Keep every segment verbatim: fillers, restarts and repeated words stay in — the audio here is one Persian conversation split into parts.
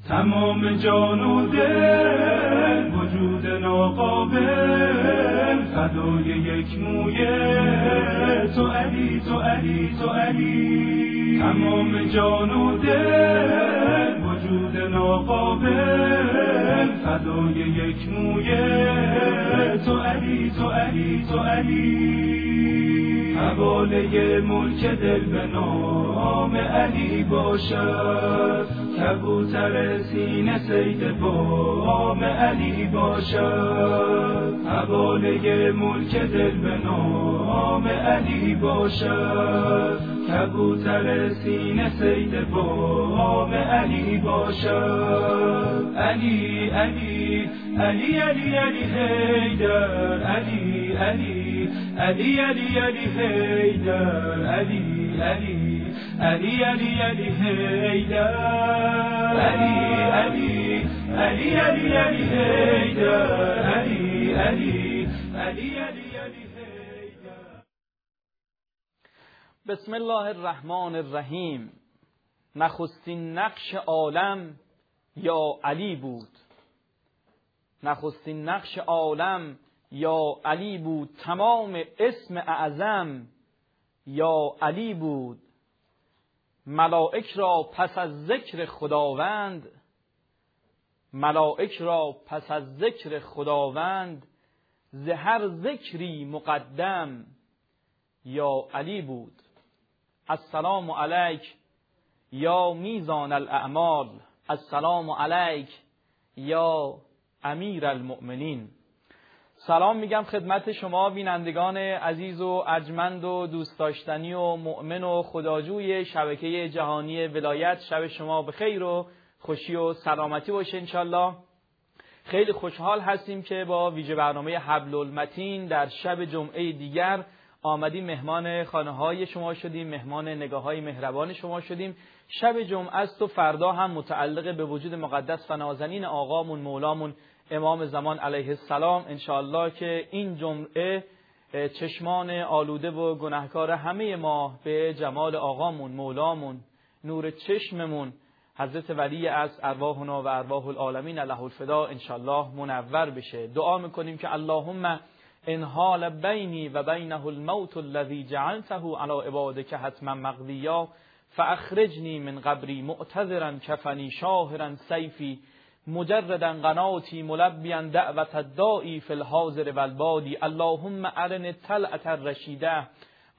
تمام جان و دل وجود ناقابل فدای یک موی تو علی تو علی تو علی. تمام جان و دل وجود ناقابل فدای یک موی تو علی تو علی تو علی. حواله ملک دل به نام علی باشد، کبوتر سینه صید بام علی باشد. حواله ملک دل به نام علی باشد، کبوتر سینه صید بام علی باشد. علی علی علی علی علی حیدر علی علی علی علی علی حیدر علی علی علی علی علی حیدر علی علی علی علی علی حیدر علی علی علی علی علی حیدر. بسم الله الرحمن الرحیم. نخستین نقش عالم یا علی بود، نخستین نقش عالم یا علی بود. تمام اسم اعظم یا علی بود. ملائک را پس از ذکر خداوند، ملائک را پس از ذکر خداوند ز هر ذکری مقدم یا علی بود. السلام علیک یا میزان الاعمال، السلام علیک یا امیر المؤمنین. سلام میگم خدمت شما بینندگان عزیز و ارجمند و دوست داشتنی و مؤمن و خداجوی شبکه جهانی ولایت. شب شما به خیر و خوشی و سلامتی باشه انشالله. خیلی خوشحال هستیم که با ویژه برنامه حبل المتین در شب جمعه دیگر آمدیم مهمان خانه های شما شدیم، مهمان نگاه های مهربان شما شدیم. شب جمعه است و فردا هم متعلق به وجود مقدس و نازنین آقامون مولامون امام زمان علیه السلام انشاءالله که این جمعه چشمان آلوده و گناهکار همه ما به جمال آقامون مولامون نور چشممون حضرت ولی از ارواحنا و ارواح العالمین له الفدا انشاءالله منور بشه. دعا میکنیم که اللهم انحال بینی و بینه الموت الذی جعلته علی عبادک حتما مقضیا فاخرجنی من قبری معتذرا کفنی شاهرا سیفی مجردا قناتی ملبیا دعوت الداعی فی الحاضر والبادی. اللهم ارن طلعة الرشیده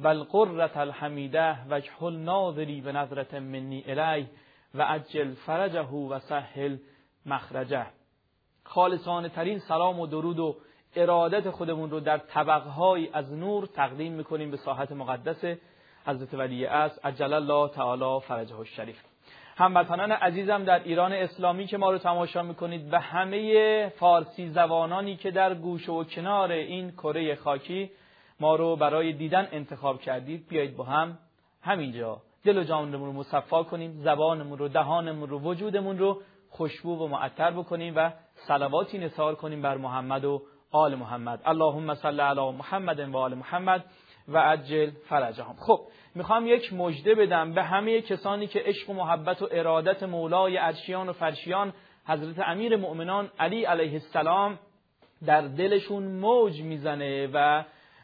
والقرة الحمیده واجعل ناظری بنظرة منی الیه و عجل فرجه و سهل مخرجه. خالصانه ترین سلام و درود و ارادت خودمون رو در طبقهای از نور تقدیم میکنیم به ساحت مقدس حضرت ولی اعظم عجل الله تعالی فرجه الشریف. هموطنان عزیزم در ایران اسلامی که ما رو تماشا میکنید و همه فارسی زبانانی که در گوشه و کنار این کره خاکی ما رو برای دیدن انتخاب کردید، بیایید با هم همینجا دل و جانمون رو مصفا کنیم، زبانمون رو، دهانمون رو، وجودمون رو خوشبو و معطر بکنیم و صلواتی نثار کنیم بر محمد و آل محمد. اللهم صل علی محمد و آل محمد و عجل فرجهم. خب میخوام یک مژده بدم به همه کسانی که عشق و محبت و ارادت مولای عرشیان و فرشیان حضرت امیر مؤمنان علی علیه السلام در دلشون موج میزنه و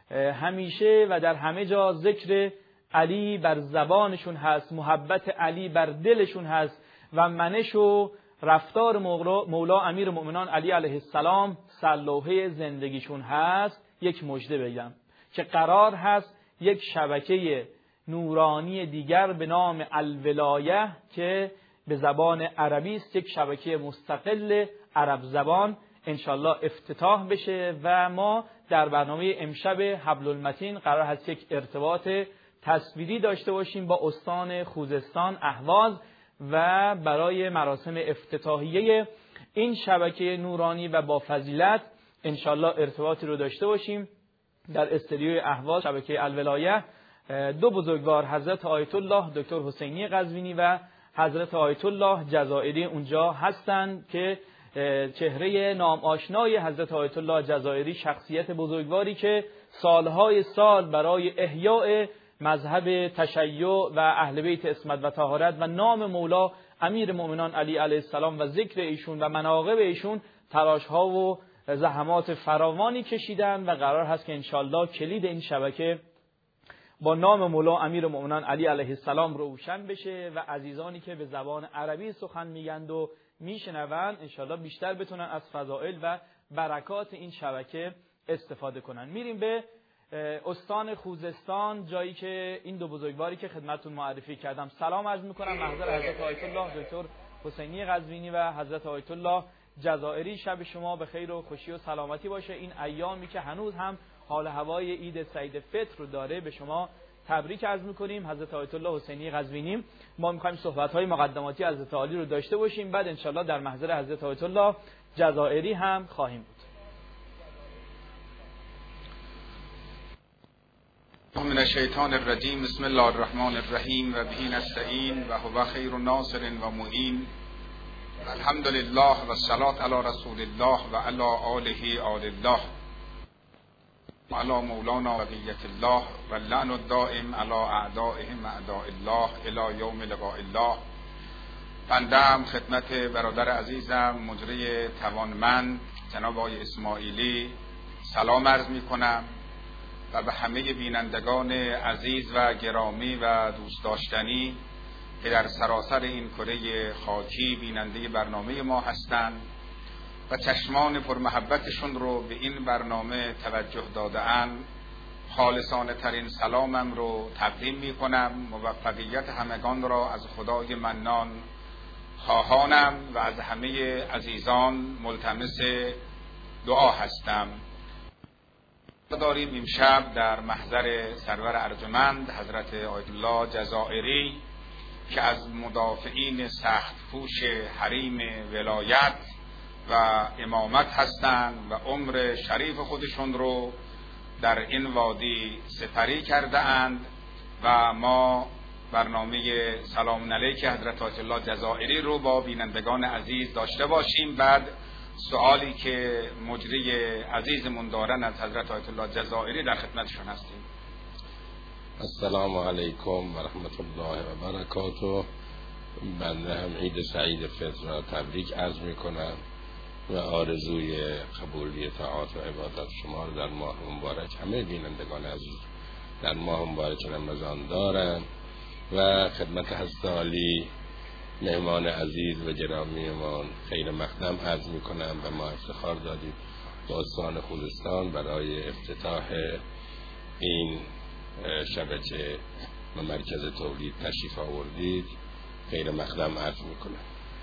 همیشه و در همه جا ذکر علی بر زبانشون هست، محبت علی بر دلشون هست و منش و رفتار مولا امیر مؤمنان علی علیه السلام سلوحه زندگیشون هست. یک مژده بگم که قرار هست یک شبکه نورانی دیگر به نام الولایه که به زبان عربی است، یک شبکه مستقل عرب زبان انشالله افتتاح بشه و ما در برنامه امشب حبل المتین قرار هست یک ارتباط تصویری داشته باشیم با استان خوزستان اهواز و برای مراسم افتتاحیه این شبکه نورانی و با فضیلت انشالله ارتباطی رو داشته باشیم. در استودیوی اهواز شبکه الولایه دو بزرگوار حضرت آیت الله دکتر حسینی قزوینی و حضرت آیت الله جزائری اونجا هستند که چهره نام آشنای حضرت آیت الله جزائری شخصیت بزرگواری که سالهای سال برای احیاء مذهب تشیع و اهل بیت عصمت و طهارت و نام مولا امیر مؤمنان علی علیه السلام و ذکر ایشون و مناقب ایشون تلاش ها و زحمات فراوانی کشیدن و قرار هست که انشالله کلید این شبکه با نام مولا امیر مؤمنان علی علیه السلام روشن بشه و عزیزانی که به زبان عربی سخن میگند و میشنوند انشالله بیشتر بتونن از فضائل و برکات این شبکه استفاده کنن. میریم به استان خوزستان، جایی که این دو بزرگواری که خدمتتون معرفی کردم. سلام عرض میکنم محضر حضرت آیت الله دکتر حسینی قزوینی و حضرت آیت الله جزائری. شب شما به خیر و خوشی و سلامتی باشه. این ایامی که هنوز هم حال هوای عید سعید فطر رو داره به شما تبریک عرض میکنیم. حضرت آیت الله حسینی قزوینی، ما میخوایم صحبت‌های مقدماتی حضرت عالی رو داشته باشیم، بعد انشالله در محضر حضرت آیت الله جزائری هم خواهیم بود. من الشیطان الرجیم. بسم الله الرحمن الرحیم و به نستعین و هو خیر ناصر و معین. الحمد لله و الصلاة علی رسول الله و علی آله آل الله و علی مولانا بقیت الله و اللعن الدائم علی اعدائهم اعداء الله الی یوم لقاء الله. بندم خدمت برادر عزیزم مجری توانمند جناب آقای اسماعیلی سلام عرض می کنم و به همه بینندگان عزیز و گرامی و دوست داشتنی که در سراسر این کره خاکی بیننده برنامه ما هستند و چشمان پرمحبتشون رو به این برنامه توجه داده‌اند، خالصانه ترین سلامم رو تقدیم می کنم. موفقیت همگان را از خدای منان خواهانم و از همه عزیزان ملتمس دعا هستم. داریم امشب در محضر سرور ارجمند حضرت آیت الله جزائری که از مدافعین سخت پوش حریم ولایت و امامت هستند و عمر شریف خودشون رو در این وادی سپری کرده اند و ما برنامه سلام علیک حضرت آیت الله جزائری رو با بینندگان عزیز داشته باشیم. بعد سوالی که مجری عزیزمون دارن از حضرت آیت الله جزائری در خدمتشون هستیم. السلام علیکم و رحمت الله و برکاته. بنده هم عید سعید فطر را تبریک عرض می کنم و آرزوی قبولی طاعات و عبادت شما رو در ماه مبارک همه بینندگان عزیز در ماه مبارک رمضان دارن و خدمت حضرت عالی مهمان عزیز و گرامیمان خیر مقدم عرض می کنم و ما افتخار دادیم با استان خوزستان برای افتتاح این شبکه و مرکز تولید تشریف آوردید. خیر مقدم عرض می کنم.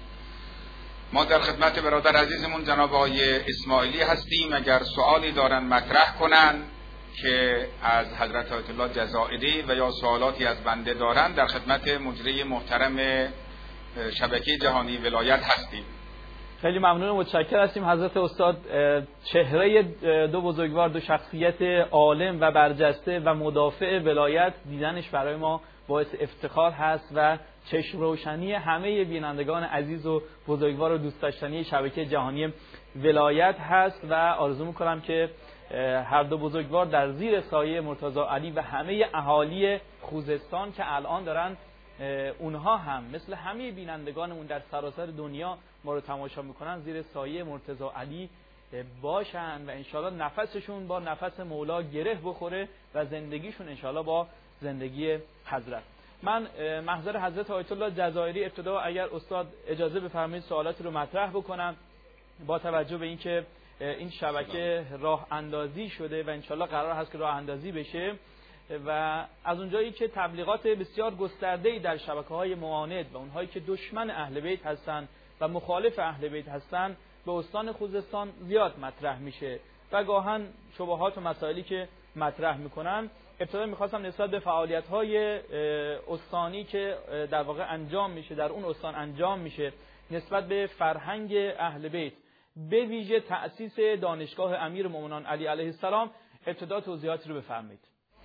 ما در خدمت برادر عزیزمون جناب آقای اسماعیلی هستیم. اگر سوالی دارن مطرح کنن که از حضرت آیت الله جزائری و یا سوالاتی از بنده دارن در خدمت مجری محترم شبکه جهانی ولایت هستیم. خیلی ممنون و متشکر هستیم حضرت استاد. چهره دو بزرگوار، دو شخصیت عالم و برجسته و مدافع ولایت دیدنش برای ما باعث افتخار هست و چشم روشنی همه بینندگان عزیز و بزرگوار و دوست داشتنی شبکه جهانی ولایت هست و آرزو میکنم که هر دو بزرگوار در زیر سایه مرتضی علی و همه اهالی خوزستان که الان دارن اونها هم مثل همه بینندگانمون در سراسر دنیا ما رو تماشا میکنن زیر سایه مرتضی علی باشن و انشالله نفسشون با نفس مولا گره بخوره و زندگیشون انشالله با زندگی حضرت. من محضر حضرت آیت الله جزائری ابتدا اگر استاد اجازه بفرمایید سوالاتی رو مطرح بکنم با توجه به اینکه این شبکه راه اندازی شده و انشالله قرار هست که راه اندازی بشه و از اونجایی که تبلیغات بسیار گسترده‌ای در شبکه‌های معاند و اونهایی که دشمن اهل بیت هستن و مخالف اهل بیت هستن به استان خوزستان زیاد مطرح میشه و گاهن شبهات و مسائلی که مطرح میکنن، ابتدا میخواستم نسبت به فعالیت‌های استانی که در واقع انجام میشه در اون استان انجام میشه نسبت به فرهنگ اهل بیت به ویژه تأسیس دانشگاه امیر مؤمنان علی علیه السلام ابتدا توضیحاتی رو بفرمایید.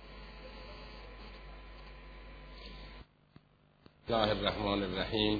الله الرحمن الرحیم.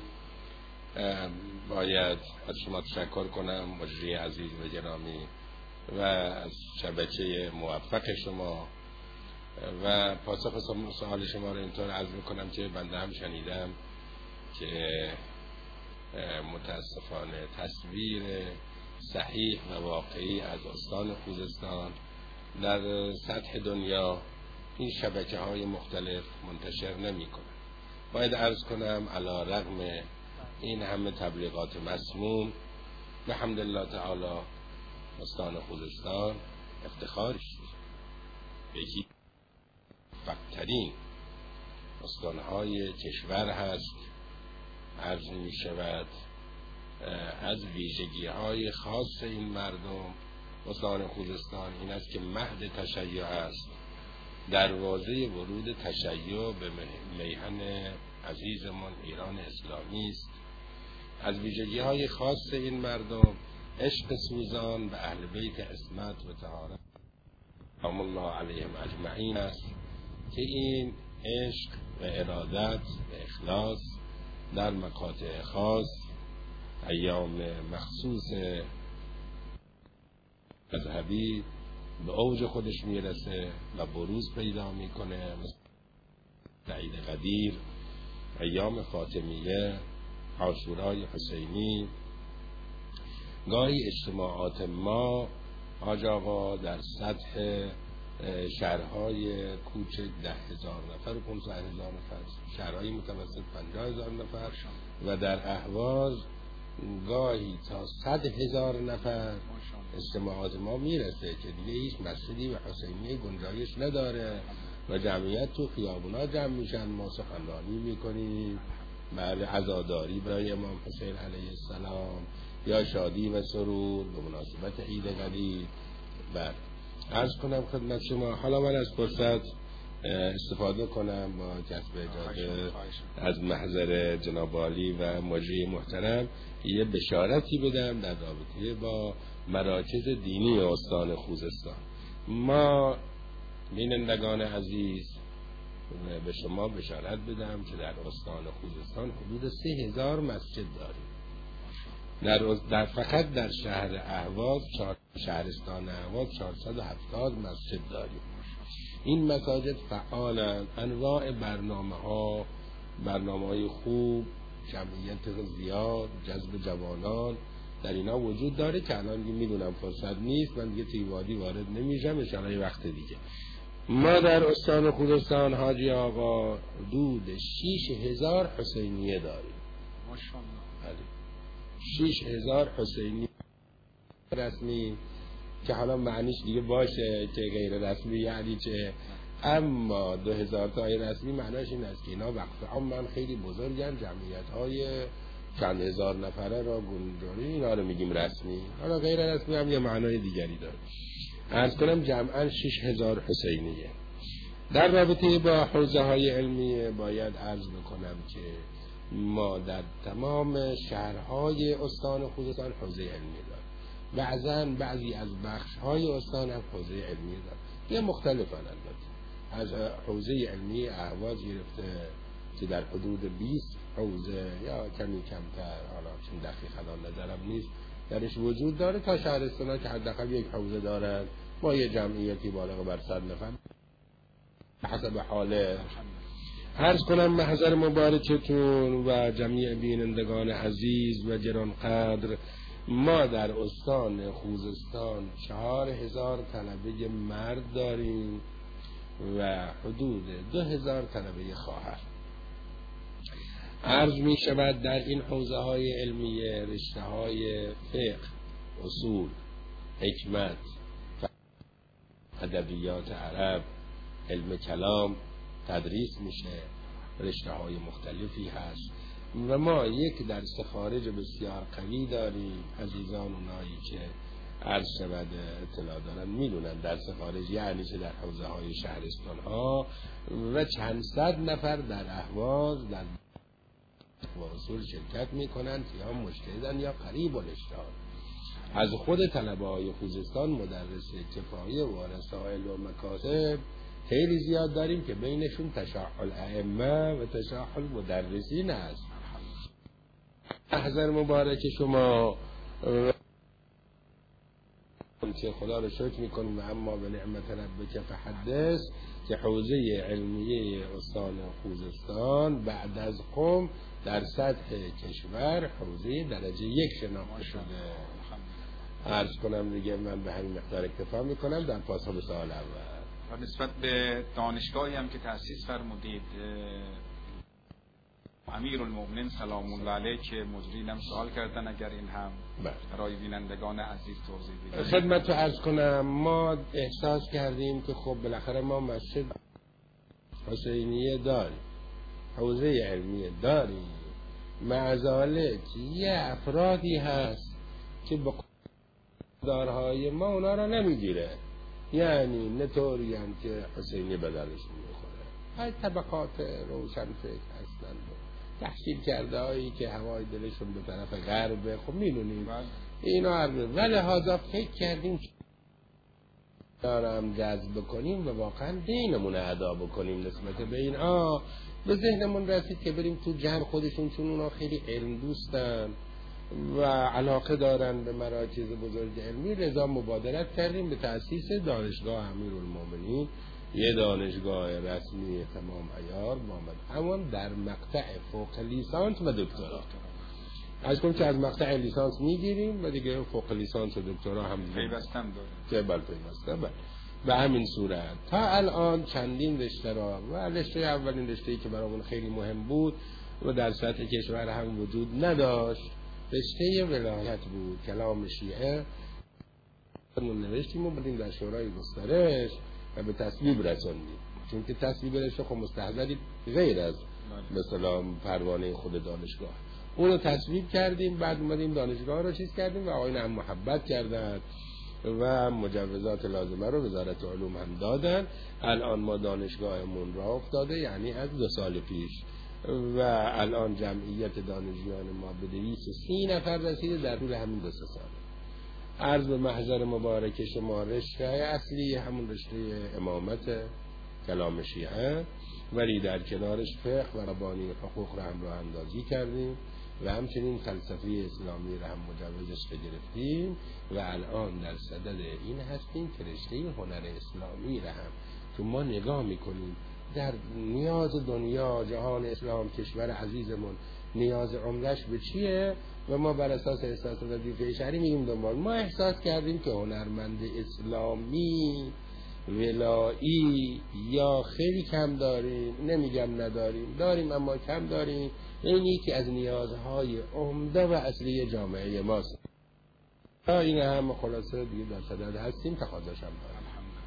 باید از شما تشکر کنم مجری عزیز و گرامی و از شبکه موفق شما و پاسخ سوال شما رو اینطور عرض میکنم که بنده هم شنیدم که متاسفانه تصویر صحیح و واقعی از استان خوزستان در سطح دنیا این شبکه های مختلف منتشر نمی کنند. باید عرض کنم علی رغم این همه تبلیغات مسموم بحمدالله تعالی استان خوزستان افتخارش یکی فقطرین استانهای کشور هست. عرض می شود از ویژگی های خاص این مردم استان خوزستان این است که مهد تشیع است، دروازه ورود تشیع به میهن عزیزمان ایران اسلامی است. از ویژگی های خاص این مردم عشق سوزان به اهل بیت عصمت و طهارت سلام الله علیهم اجمعین است که این عشق و ارادت و اخلاص در مقاطع خاص ایام مخصوص مذهبی به اوج خودش میرسه و بروز پیدا میکنه، مثل عید قدیر، ایام فاطمیه، عاشورای حسینی. گاهی اجتماعات ما حاج آقا در سطح شهرهای کوچک ده هزار نفر و پانصد هزار نفر، شهرهای متوسط پنجاه هزار نفر و در اهواز گاهی تا صد هزار نفر اجتماعات ما میرسه که دیگه هیچ مسجدی و حسینی گنجایش نداره و جمعیت تو خیابونا جمع میشن، ما سخنرانی میکنیم بعد عزاداری برای امام حسین علیه السلام یا شادی و سرور به مناسبت عید قدیر. بعد عرض کنم خدمت شما حالا من از فرصت استفاده کنم با کسب اجازه از محضر جناب عالی و مجری محترم یه بشارتی بدم در رابطه با مراکز دینی استان خوزستان. ما بینندگان عزیز به شما بشارت بدم که در استان خوزستان حدود سه هزار مسجد داریم. در, در فقط در شهر اهواز شهرستان اهواز چهارصد و هفتاد مسجد داریم. این مساجد فعالند، انواع برنامه ها برنامه های خوب، جمعیت زیاد، جذب جوانان در اینا وجود داره که الان میدونم فرصت نیست، من دیگه توی وادی وارد نمیشم، ان شاءالله وقت دیگه. ما در استان خوزستان حاجی آقا حدود شش هزار حسینیه داریم. ماشاءالله. شش هزار حسینی رسمی که حالا معنیش دیگه باشه که غیر رسمی یعنی چه، اما دو هزار تای رسمی معنیش این است که اینا وقف عام خیلی بزرگن، جمعیت های چند هزار نفره را گنجانی، اینا رو میگیم رسمی، حالا غیر رسمی هم یه معنای دیگری داره. عرض کنم جمعاً شش هزار حسینیه. در رابطه با حوزه های علمیه باید عرض بکنم که ما در تمام شهرهای استان خوزستان حوزه علمی داریم. بعضاً بعضی از بخش‌های استان هم حوزه علمی داریم. یه مختلفاً البته. از حوزه علمی اهواز گرفته که در حدود بیست حوزه یا کمی کمتر، حالا چون دقیقاً نظرم نیست، درش وجود داره تا شهرستان‌ها که حداقل یک حوزه دارن با یه جمعیتی بالغ بر صد نفر حسب حاله. عرض کنم محضر مبارکتون و جمیع بینندگان عزیز و گرانقدر، ما در استان خوزستان چهار هزار طلبه مرد داریم و حدود دو هزار طلبه خواهر. عرض می شود در این حوزه های علمیه رشته های فقه، اصول، حکمت، ادبیات عرب، علم کلام تدریس میشه، رشته های مختلفی هست و ما یک درس خارج بسیار قوی داریم. عزیزان اونایی که عرض شود اطلاع دارن میدونن درس خارج یعنی چه در حوزه های شهرستان ها و چند صد نفر در اهواز در اصول شرکت میکنن که یا مجتهدن یا قریب الاشتهاد. از خود طلبه های خوزستان مدرس کفایه و رسائل و مکاسب خیلی زیاد داریم که بینشون تشاحل ائمه و تشاحل مدرسین هست. محضر مبارک شما که خدا رو شکر میکنیم و اما به نعمت ربک فحدث، که حوزه علمیه استان خوزستان بعد از قم در سطح کشور حوزه درجه یک شناخته شده. عرض کنم دیگه من به همین مقدار اکتفا میکنم در پاسخ به سوال اول. و نسبت به دانشگاهی هم که تأسیس فرمودید، امیرالمومنین سلام الله علیه که مجرین هم سوال کردن، اگر این هم برای بینندگان عزیز توضیح بدید. خدمت رو عرض کنم، ما احساس کردیم که خب بالاخره ما مسجد حسینیه داریم، حوزه علمیه داریم، مع ذالک یه افرادی هست که به دارهای ما اونا را نمیگیره، یعنی نطوری هم که حسینی به دلشون میخوره، های طبقات روشن فکر هستند، تحصیل کرده هایی که هوای دلشون به طرف غربه، خب میدونیم اینا عربه، ولی لحاظا فکر کردیم دارم جذب بکنیم و واقعا دینمون ادا بکنیم نسبت به این. آه به ذهنمون رسید که بریم تو جمع خودشون، چون اونا خیلی علم دوستن و علاقه دارن به مراکز بزرگ علمی، لذا مبادرت کردیم به تأسیس دانشگاه امیرالمومنین، یه دانشگاه رسمی تمام عیار با اما در مقطع فوق لیسانس و دکترا. از کنم که از مقطع لیسانس میگیریم و دیگه فوق لیسانس و دکترا هم پیوستم داره که بل پیوسته بل. به همین صورت تا الان چندین رشته را و رشته اولین رشته‌ای که برامون خیلی مهم بود و در سطح کشور هم وجود نداشت رشته ولایت بود، کلام شیعه. من نوشتیم و بدیم در شورای گسترش و به تصویب رساندیم، چون که تصویب رشته خب مستحضری غیر از مثلا پروانه خود دانشگاه، اون رو تصویب کردیم، بعد اومدیم دانشگاه رو چیز کردیم و آقایون هم محبت کردن و مجوزات لازمه رو وزارت علوم هم دادن. الان ما دانشگاهمون راه افتاده، یعنی از دو سال پیش، و الان جمعیت دانشجویان ما به دویست و سی نفر رسیده در طول همین دو سه سال. عرض به محضر مبارک شما رشته اصلی همون رشته امامت کلام شیعه، ولی در کنارش فقه و ربانی حقوق را هم راه اندازی کردیم و همچنین فلسفه اسلامی را هم مجوزش گرفتیم و الان در صدد این هستیم که رشته هنر اسلامی را هم که ما نگاه میکنیم در نیاز دنیا، جهان اسلام، کشور عزیزمون نیاز عمرش به چیه و ما بر اساس احساس وظیفه شرعی میگیم دنبال. ما احساس کردیم که هنرمند اسلامی ولایی یا خیلی کم داریم، نمیگم نداریم، داریم اما کم داریم. این یکی از نیازهای عمده و اصلی جامعه ماست. این هم خلاصه دیگه در صدد هستیم، تقاضاش هم دارم.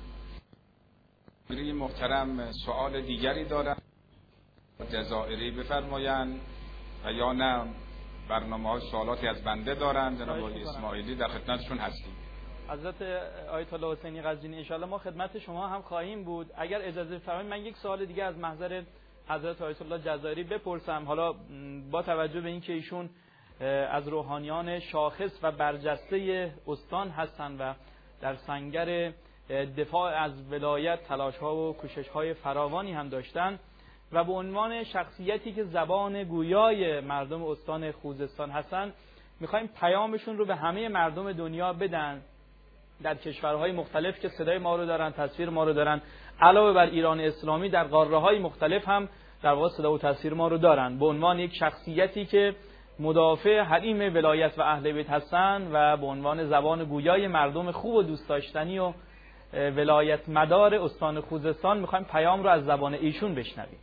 میری محترم سوال دیگری دارم جزائری بفرمایند و یا نه برنامه های سوالاتی از بنده دارن؟ جناب آقای اسماعیلی در خدمتشون هستیم. حضرت آیت الله حسینی قزوینی ان شاءالله ما خدمت شما هم خواهیم بود. اگر اجازه بفرمایید من یک سوال دیگه از محضر حضرت آیت الله جزائری بپرسم، حالا با توجه به اینکه ایشون از روحانیان شاخص و برجسته استان هستند و در سنگر دفاع از ولایت تلاش‌ها و کوشش‌های فراوانی هم داشتن و به عنوان شخصیتی که زبان گویای مردم استان خوزستان هستن، میخوایم پیامشون رو به همه مردم دنیا بدن در کشورهای مختلف که صدای ما رو دارن، تصویر ما رو دارن، علاوه بر ایران اسلامی در قاره‌های مختلف هم در واقع صدا و تصویر ما رو دارن، به عنوان یک شخصیتی که مدافع حریم ولایت و اهل بیت هستن و به عنوان زبان گویای مردم خوب و دوست داشتنی و ولایت مدار استان خوزستان میخوایم پیام رو از زبان ایشون بشنویم.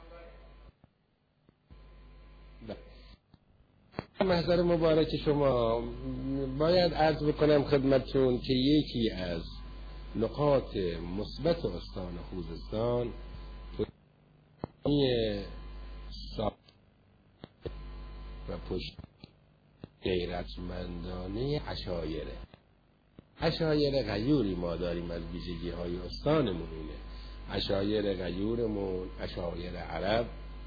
محضر مبارک شما باید عرض بکنم خدمتتون که یکی از نقاط مثبت استان خوزستان و پشت غیرتمندانه عشایره عشایر غیوری ما داریم. از ویژگی های استانمون اینه عشایر غیورمون، عشایر عرب،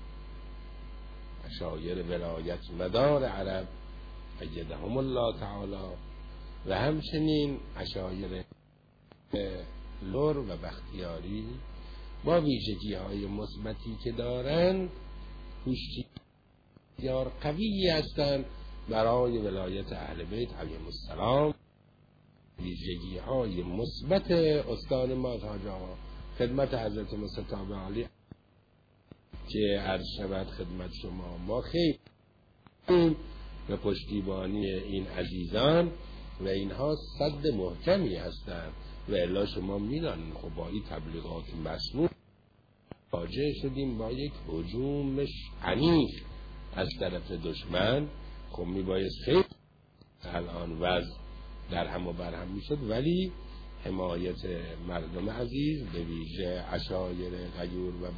عشایر ولایت مدار عرب ایدهم الله تعالی، و همچنین عشایر لور و بختیاری با ویژگی های مثبتی که دارن پشتی بسیار قوی هستند برای ولایت اهل بیت علیهم السلام. ویژگی های مثبت استان ما تا جا خدمت حضرت مصطفی عالی که عرض شود خدمت شما، ما خیلی به پشتیبانی این عزیزان و اینها صد محکمی هستند و الا شما میدانید خب با این تبلیغات مسموم واجه شدیم با یک هجوم عنیف از طرف دشمن. خب میبایست خیلی الان وضع در هم و بر هم میشد، ولی حمایت مردم عزیز به ویژه عشایر غیور و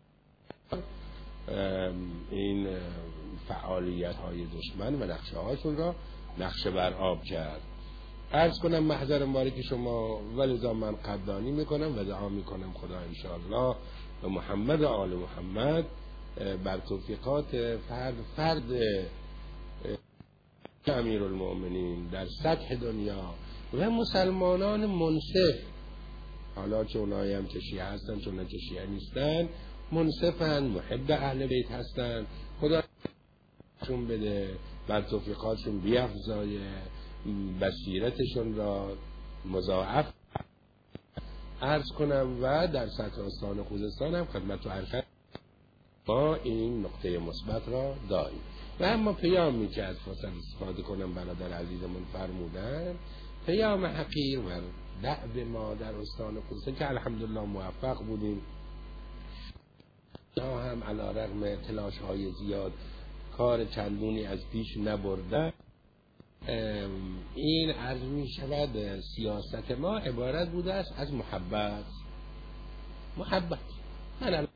این فعالیت های دشمن و نقشه هاشون را نقشه بر آب کرد. عرض کنم محضر مبارک شما ولذا من قدردانی میکنم و دعا میکنم خدا انشاءالله و محمد و آل محمد بر توفیقات فرد فرد امیر المؤمنین در سطح دنیا و مسلمانان منصف، حالا چه اونایی هم که شیعه هستن چه اونایی که شیعه نیستن، منصفن، محب اهل بیت هستن، خدا چون بده بر توفیقاتشون بیافزایه، بصیرتشون را مضاعف عرض کنم و در سطح استان خوزستان هم خدمت و عرض ما این نقطه مثبت را داریم. و اما پیامی که از فرصت استفاده کنم برادر عزیزمون فرمودن، پیام حقیر و دعو ما در استان خوزستان که الحمدلله موفق بودیم، یا هم علی رغم تلاش های زیاد کار چندونی از پیش نبرده. این عرض می شود سیاست ما عبارت بوده است از محبت. محبت من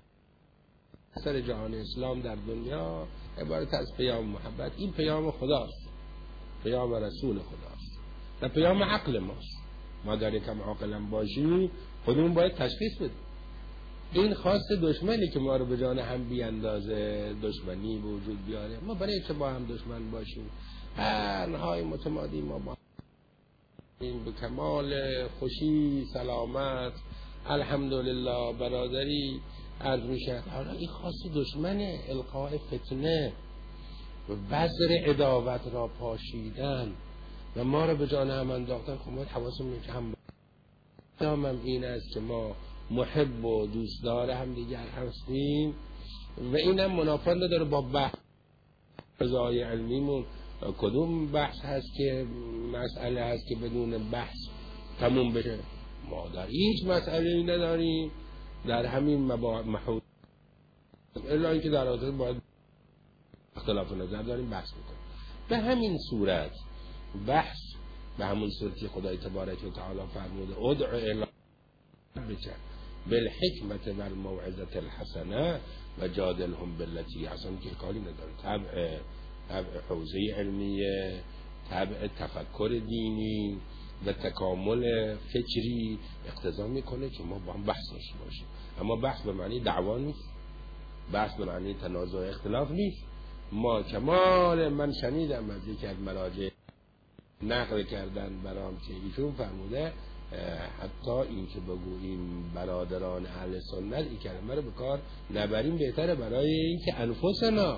سر جهان اسلام در دنیا عبارت از پیام محبت. این پیام خداست، پیام رسول خداست و پیام عقل ماست. ما در یکم عاقلم باشیم خودمون باید تشخیص بدیم. این خواست دشمنی که ما رو به جان هم بیاندازه، دشمنی به وجود بیاره. ما برای چه با هم دشمن باشیم؟ قرنهای متمادی ما با این به کمال خوشی سلامت الحمدلله برادری عرض میشه. حالا این خواست دشمنه، القاء فتنه و بذر عداوت را پاشیدن و ما رو به جان هم انداختن. خب ما حواسمون که هم پیامم این است که ما محب و دوستدار هم دیگر هستیم و اینم منافات نداره با بحث فضای علمیمون. کدوم بحث هست که مسئله هست که بدون بحث تموم بشه؟ ما در هیچ مسئله نداریم در همین محور، الا اینکه در آخر باید اختلاف نظر داریم بحث میکنیم. به همین صورت بحث به همون صورتی خدای تبارک و تعالی فرموده ادع الی ربک بالحکمت و الموعظه الحسنه و جادلهم بالتی احسن، که کاری نداره. طبع طبع حوزه علمیه، طبع تفکر دینی و تکامل فکری اقتضا میکنه که ما با هم بحث داشته باشیم. اما بحث به معنی دعوا نیست، بحث به معنی تنازع اختلاف نیست. ما کمال من شنیدم از یکی از مراجع نقل کردن برام که ایشون فرموده حتی این که بگوییم برادران اهل سنت این کلمه رو به کار نبریم بهتره، برای اینکه انفسنا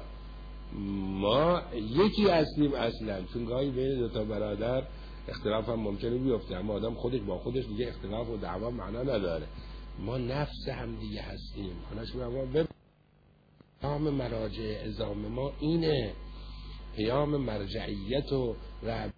ما یکی هستیم اصلا. چون گاهی بین دو تا برادر اختلاف هم ممکنه بیفته، اما آدم خودش با خودش دیگه اختلاف و دعوا معنا نداره. ما نفس هم دیگه هستیم. حالا ما به پیام مراجع ازام ما اینه، پیام مرجعیت و رهبری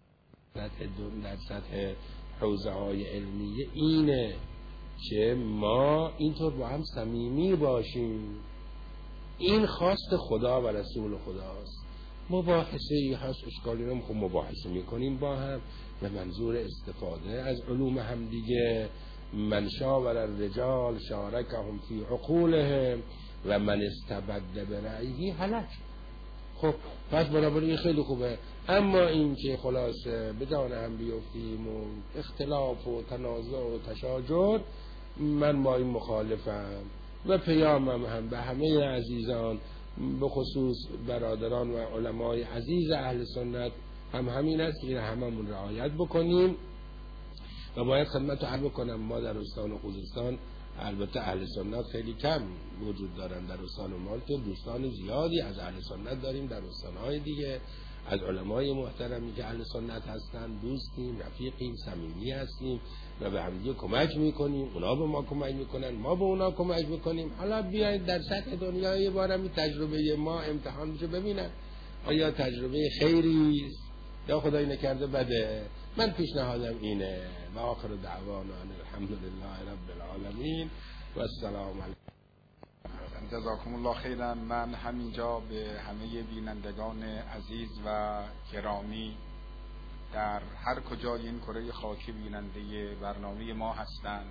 در سطح حوزه های علمیه اینه که ما اینطور با هم صمیمی باشیم. این خواست خدا و رسول خداست. مباحثه ای هست اشکالی رو خب مباحثه میکنیم با هم به منظور استفاده از علوم هم دیگه. من شاور الرجال شارکهم فی عقولهم و من استبد برأیه هلک. خب پس بنابراین خیلی خوبه. اما این که خلاصه به جان هم بیفتیم و اختلاف و تنازع و تشاجر، من با این مخالفم و پیامم هم به همه عزیزان به خصوص برادران و علمای عزیز اهل سنت هم همین است که این هممون رعایت بکنیم. و باید خدمت رو عرض بکنم ما در استان خوزستان البته اهل سنت خیلی کم وجود دارن، در استان مالت دوستان زیادی از اهل سنت داریم، در استانهای دیگه از علمای محترمی که اهل سنت هستن دوستیم، رفیقیم، صمیمی هستیم و به همدیگه کمک میکنیم، اونا به ما کمک میکنن، ما به اونا کمک میکنیم. حالا بیایید در سطح دنیا یه بارم این تجربه ما امتحان بشه ببینن آیا تجربه خیری است یا خدای نکرده بده. من پیشنهادم اینه و آخر دعوانا الحمدلله رب العالمین و السلام علیکم. جزاکم الله خیرا. من همینجا به همه بینندگان عزیز و گرامی در هر کجای این کره خاکی بیننده برنامه ما هستند،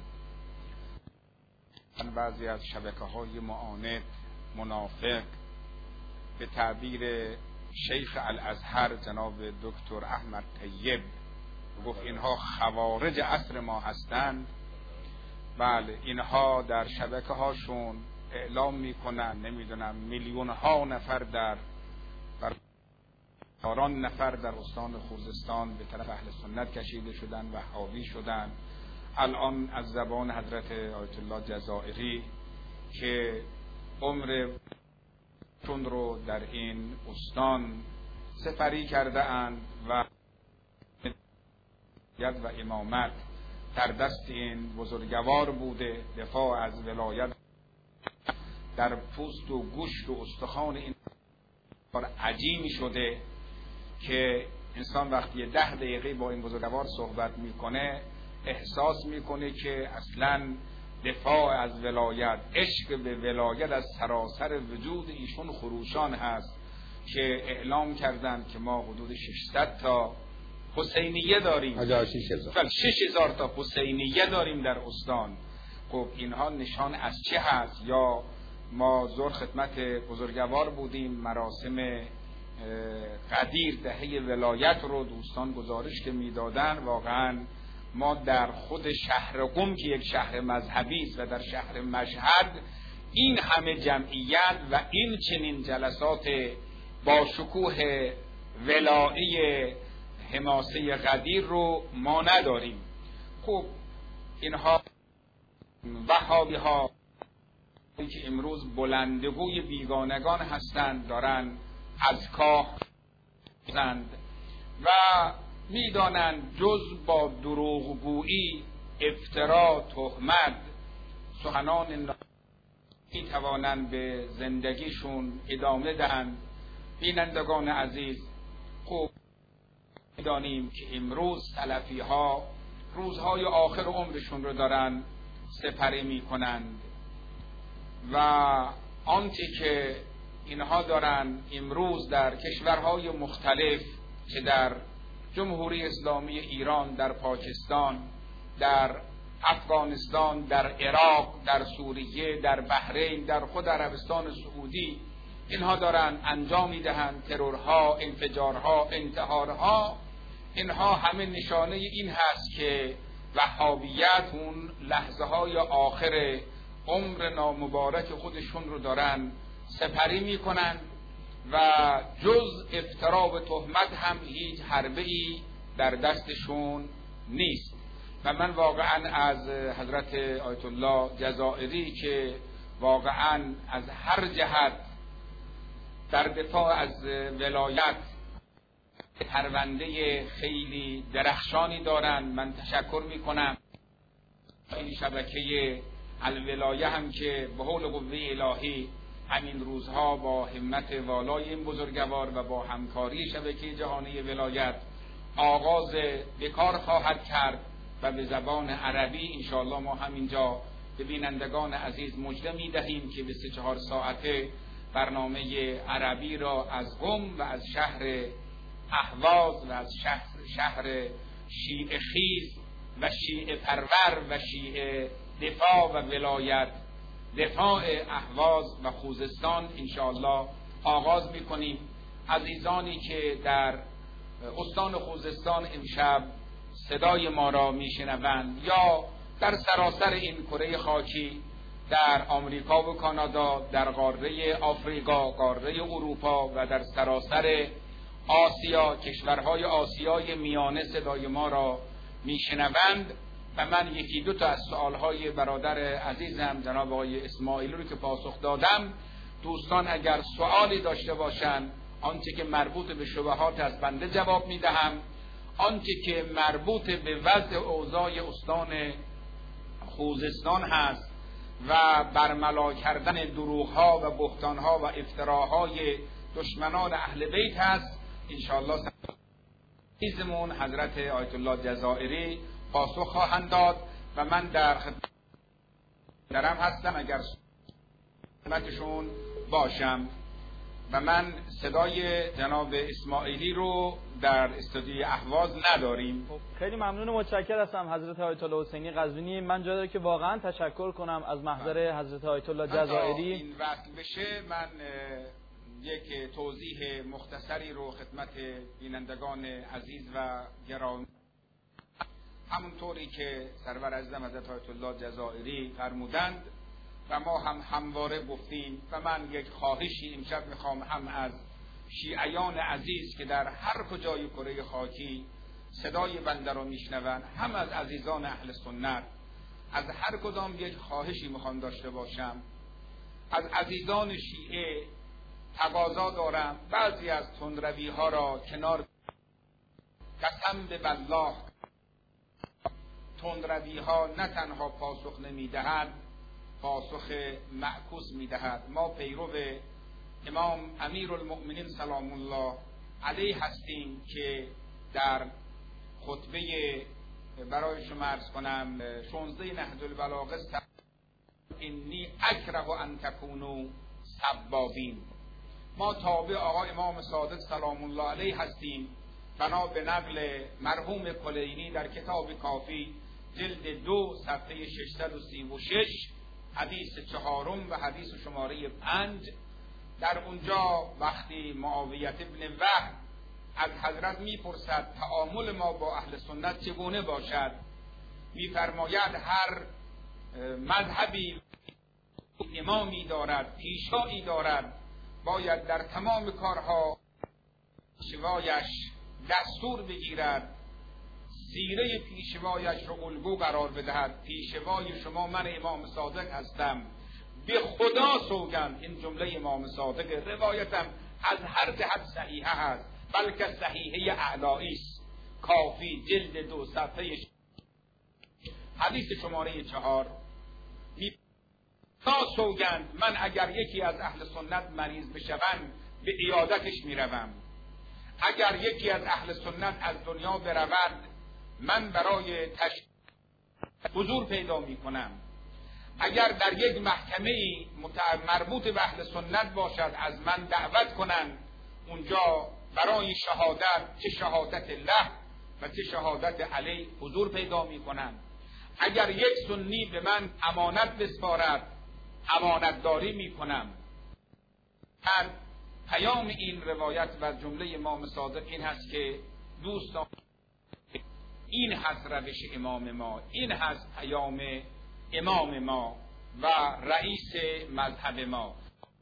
بعضی از شبکه‌های معاند، منافق، به تعبیر شیخ الازهر جناب دکتر احمد طیب گفت اینها خوارج عصر ما هستند. بله، اینها در شبکه هاشون اعلام میکنن نمیدونم میلیون ها نفر در هزاران نفر در استان خوزستان به طرف اهل سنت کشیده شدن و حاوی شدن. الان از زبان حضرت آیت الله جزائری که عمر چون رو در این استان سپری کرده اند و ید و امامت در دست این بزرگوار بوده، دفاع از ولایت در پوست و گوشت و استخوان این عجیمی شده که انسان وقتی ده دقیقه با این بزرگوار صحبت میکنه احساس میکنه که اصلا دفاع از ولایت، عشق به ولایت از سراسر وجود ایشون خروشان هست که اعلام کردند که ما حدود ششصد تا حسینیه داریم، شش هزار تا حسینیه داریم در استان. خب اینها نشان از چه هست؟ یا ما زور خدمت بزرگوار بودیم، مراسم قدیر دهه ولایت رو دوستان گزارش که میدادن، واقعا ما در خود شهر قم که یک شهر مذهبی است و در شهر مشهد این همه جمعیت و این چنین جلسات با شکوه ولایی حماسه قدیر رو ما نداریم. خب اینها وهابی ها که امروز بلندگوی بیگانگان هستند دارن از کاه زند و میدانند جز با دروغگویی، افترا، تهمت، سخنان میتوانند به زندگیشون ادامه دهند. بینندگان عزیز، خوب میدانیم که امروز سلفی ها روزهای آخر عمرشون رو دارن سپری میکنند و آنچه که اینها دارن امروز در کشورهای مختلف که در جمهوری اسلامی ایران، در پاکستان، در افغانستان، در عراق، در سوریه، در بحرین، در خود عربستان سعودی اینها دارن انجام میدهند ترورها، انفجارها، انتحارها. اینها همه نشانه این هست که وهابیت اون لحظه های آخر عمر نامبارک خودشون رو دارن سپری میکنن و جز افترا و تهمت هم هیچ حربه‌ای در دستشون نیست. و من واقعا از حضرت آیت الله جزائری که واقعا از هر جهت در دفاع از ولایت پرونده خیلی درخشانی دارن، من تشکر میکنم. این شبکه الولایه هم که به حول قوه الهی همین روزها با همت والای این بزرگوار و با همکاری شبکه جهانی ولایت آغاز به کار خواهد کرد و به زبان عربی انشاءالله ما همینجا به بینندگان عزیز مژده میدهیم که به سه چهار ساعته برنامه عربی را از قم و از شهر اهواز و از شهر, شهر شیعه خیز و شیعه پرور و شیعه دفاع و ولایت دفاع اهواز و خوزستان انشاءالله آغاز میکنیم. عزیزانی که در استان خوزستان امشب صدای ما را میشنوند یا در سراسر این کره خاکی، در آمریکا و کانادا، در قاره آفریقا، قاره اروپا و در سراسر آسیا، کشورهای آسیای میانه صدای ما را میشنوند و من یکی دو تا از سوالهای برادر عزیزم جناب آقای اسماعیلی رو که پاسخ دادم، دوستان اگر سوالی داشته باشند آنچه که مربوط به شبهات از بنده جواب میدهم، آنچه که مربوط به وضع اوضاع استان خوزستان هست و برملا کردن دروغ‌ها و بهتان‌ها و افتراهای دشمنان اهل بیت هست، انشاءالله عزیزمون حضرت آیت الله جزائری پاسخ خواهند داد و من در خدمتشون هستم اگر خدمتشون باشم. و من صدای جناب اسماعیلی رو در استودیوی اهواز نداریم. خیلی ممنون و متشکر هستم حضرت آیت الله حسینی قزوینی. من جا داره که واقعا تشکر کنم از محضر حضرت آیت الله جزائری. این وقت بشه من یک توضیح مختصری رو خدمت بینندگان عزیز و گرامی، همونطوری که سرور عزیزم حضرت آیت الله جزائری فرمودند و ما هم همواره گفتیم و من یک خواهشی امشب میخوام هم از شیعیان عزیز که در هر کجای کره خاکی صدای بنده رو میشنون، هم از عزیزان اهل سنت، از هر کدام یک خواهشی میخوام داشته باشم. از عزیزان شیعه تقاضا دارم بعضی از تندروی ها را کنار، قسم به بالله تندروی ها نه تنها پاسخ نمیدهد، پاسخ معکوس میدهد. ما پیرو امام امیرالمؤمنین سلام الله علیه هستیم که در خطبه برای شما عرض کنم شانزده نهج البلاغه انی اکره ان تکونوا سبابین. ما تابع آقا امام صادق سلام الله علیه هستیم بنا به نقل مرحوم کلینی در کتاب کافی جلد دو صفحه ششصد و سی و شش حدیث چهارم و حدیث شماره پنج. در اونجا وقتی معاویه ابن وهب از حضرت میپرسد تعامل ما با اهل سنت چگونه باشد، میفرماید هر مذهبی امامی دارد، پیشوایی دارد، باید در تمام کارها پیشوایش دستور بگیرد، سیره پیشوایش رو الگو قرار بدهد. پیشوای شما من امام صادق هستم، به خدا سوگند. این جمله امام صادق روایتم از هر جهت صحیحه هست، بلکه صحیحه اعلایی است. کافی جلد دو صفحه حدیث شماره چهار. تا سوگند من اگر یکی از اهل سنت مریض بشوند به عیادتش میروم، اگر یکی از اهل سنت از دنیا برود من برای تشریح حضور پیدا میکنم، اگر در یک محکمه مربوط به اهل سنت باشد از من دعوت کنند، اونجا برای شهادت چه شهادت له و چه شهادت علی حضور پیدا میکنم. اگر یک سنی به من امانت بسپارد امانتداری میکنم. من پیام این روایت و جمله امام صادق این هست که دوستان این هست روش امام ما، این هست پیام امام ما و رئیس مذهب ما.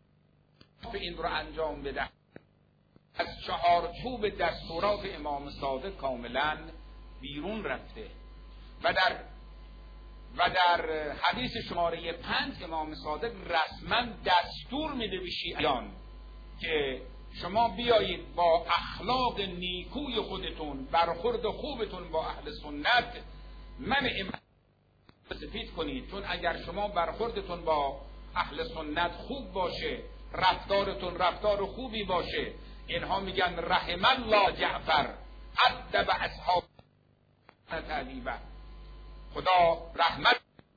این رو انجام بده از چهارچوب دستورات امام صادق کاملا بیرون رفته و در و در حدیث شماره پنج امام صادق رسما دستور میده به شیعیان که شما بیایید با اخلاق نیکوی خودتون، برخورد خوبتون با اهل سنت من امام سپید کنید، چون اگر شما برخوردتون با اهل سنت خوب باشه، رفتارتون رفتار خوبی باشه، اینها میگن رحم الله جعفر ادب اصحاب تعلیبا، خدا رحمت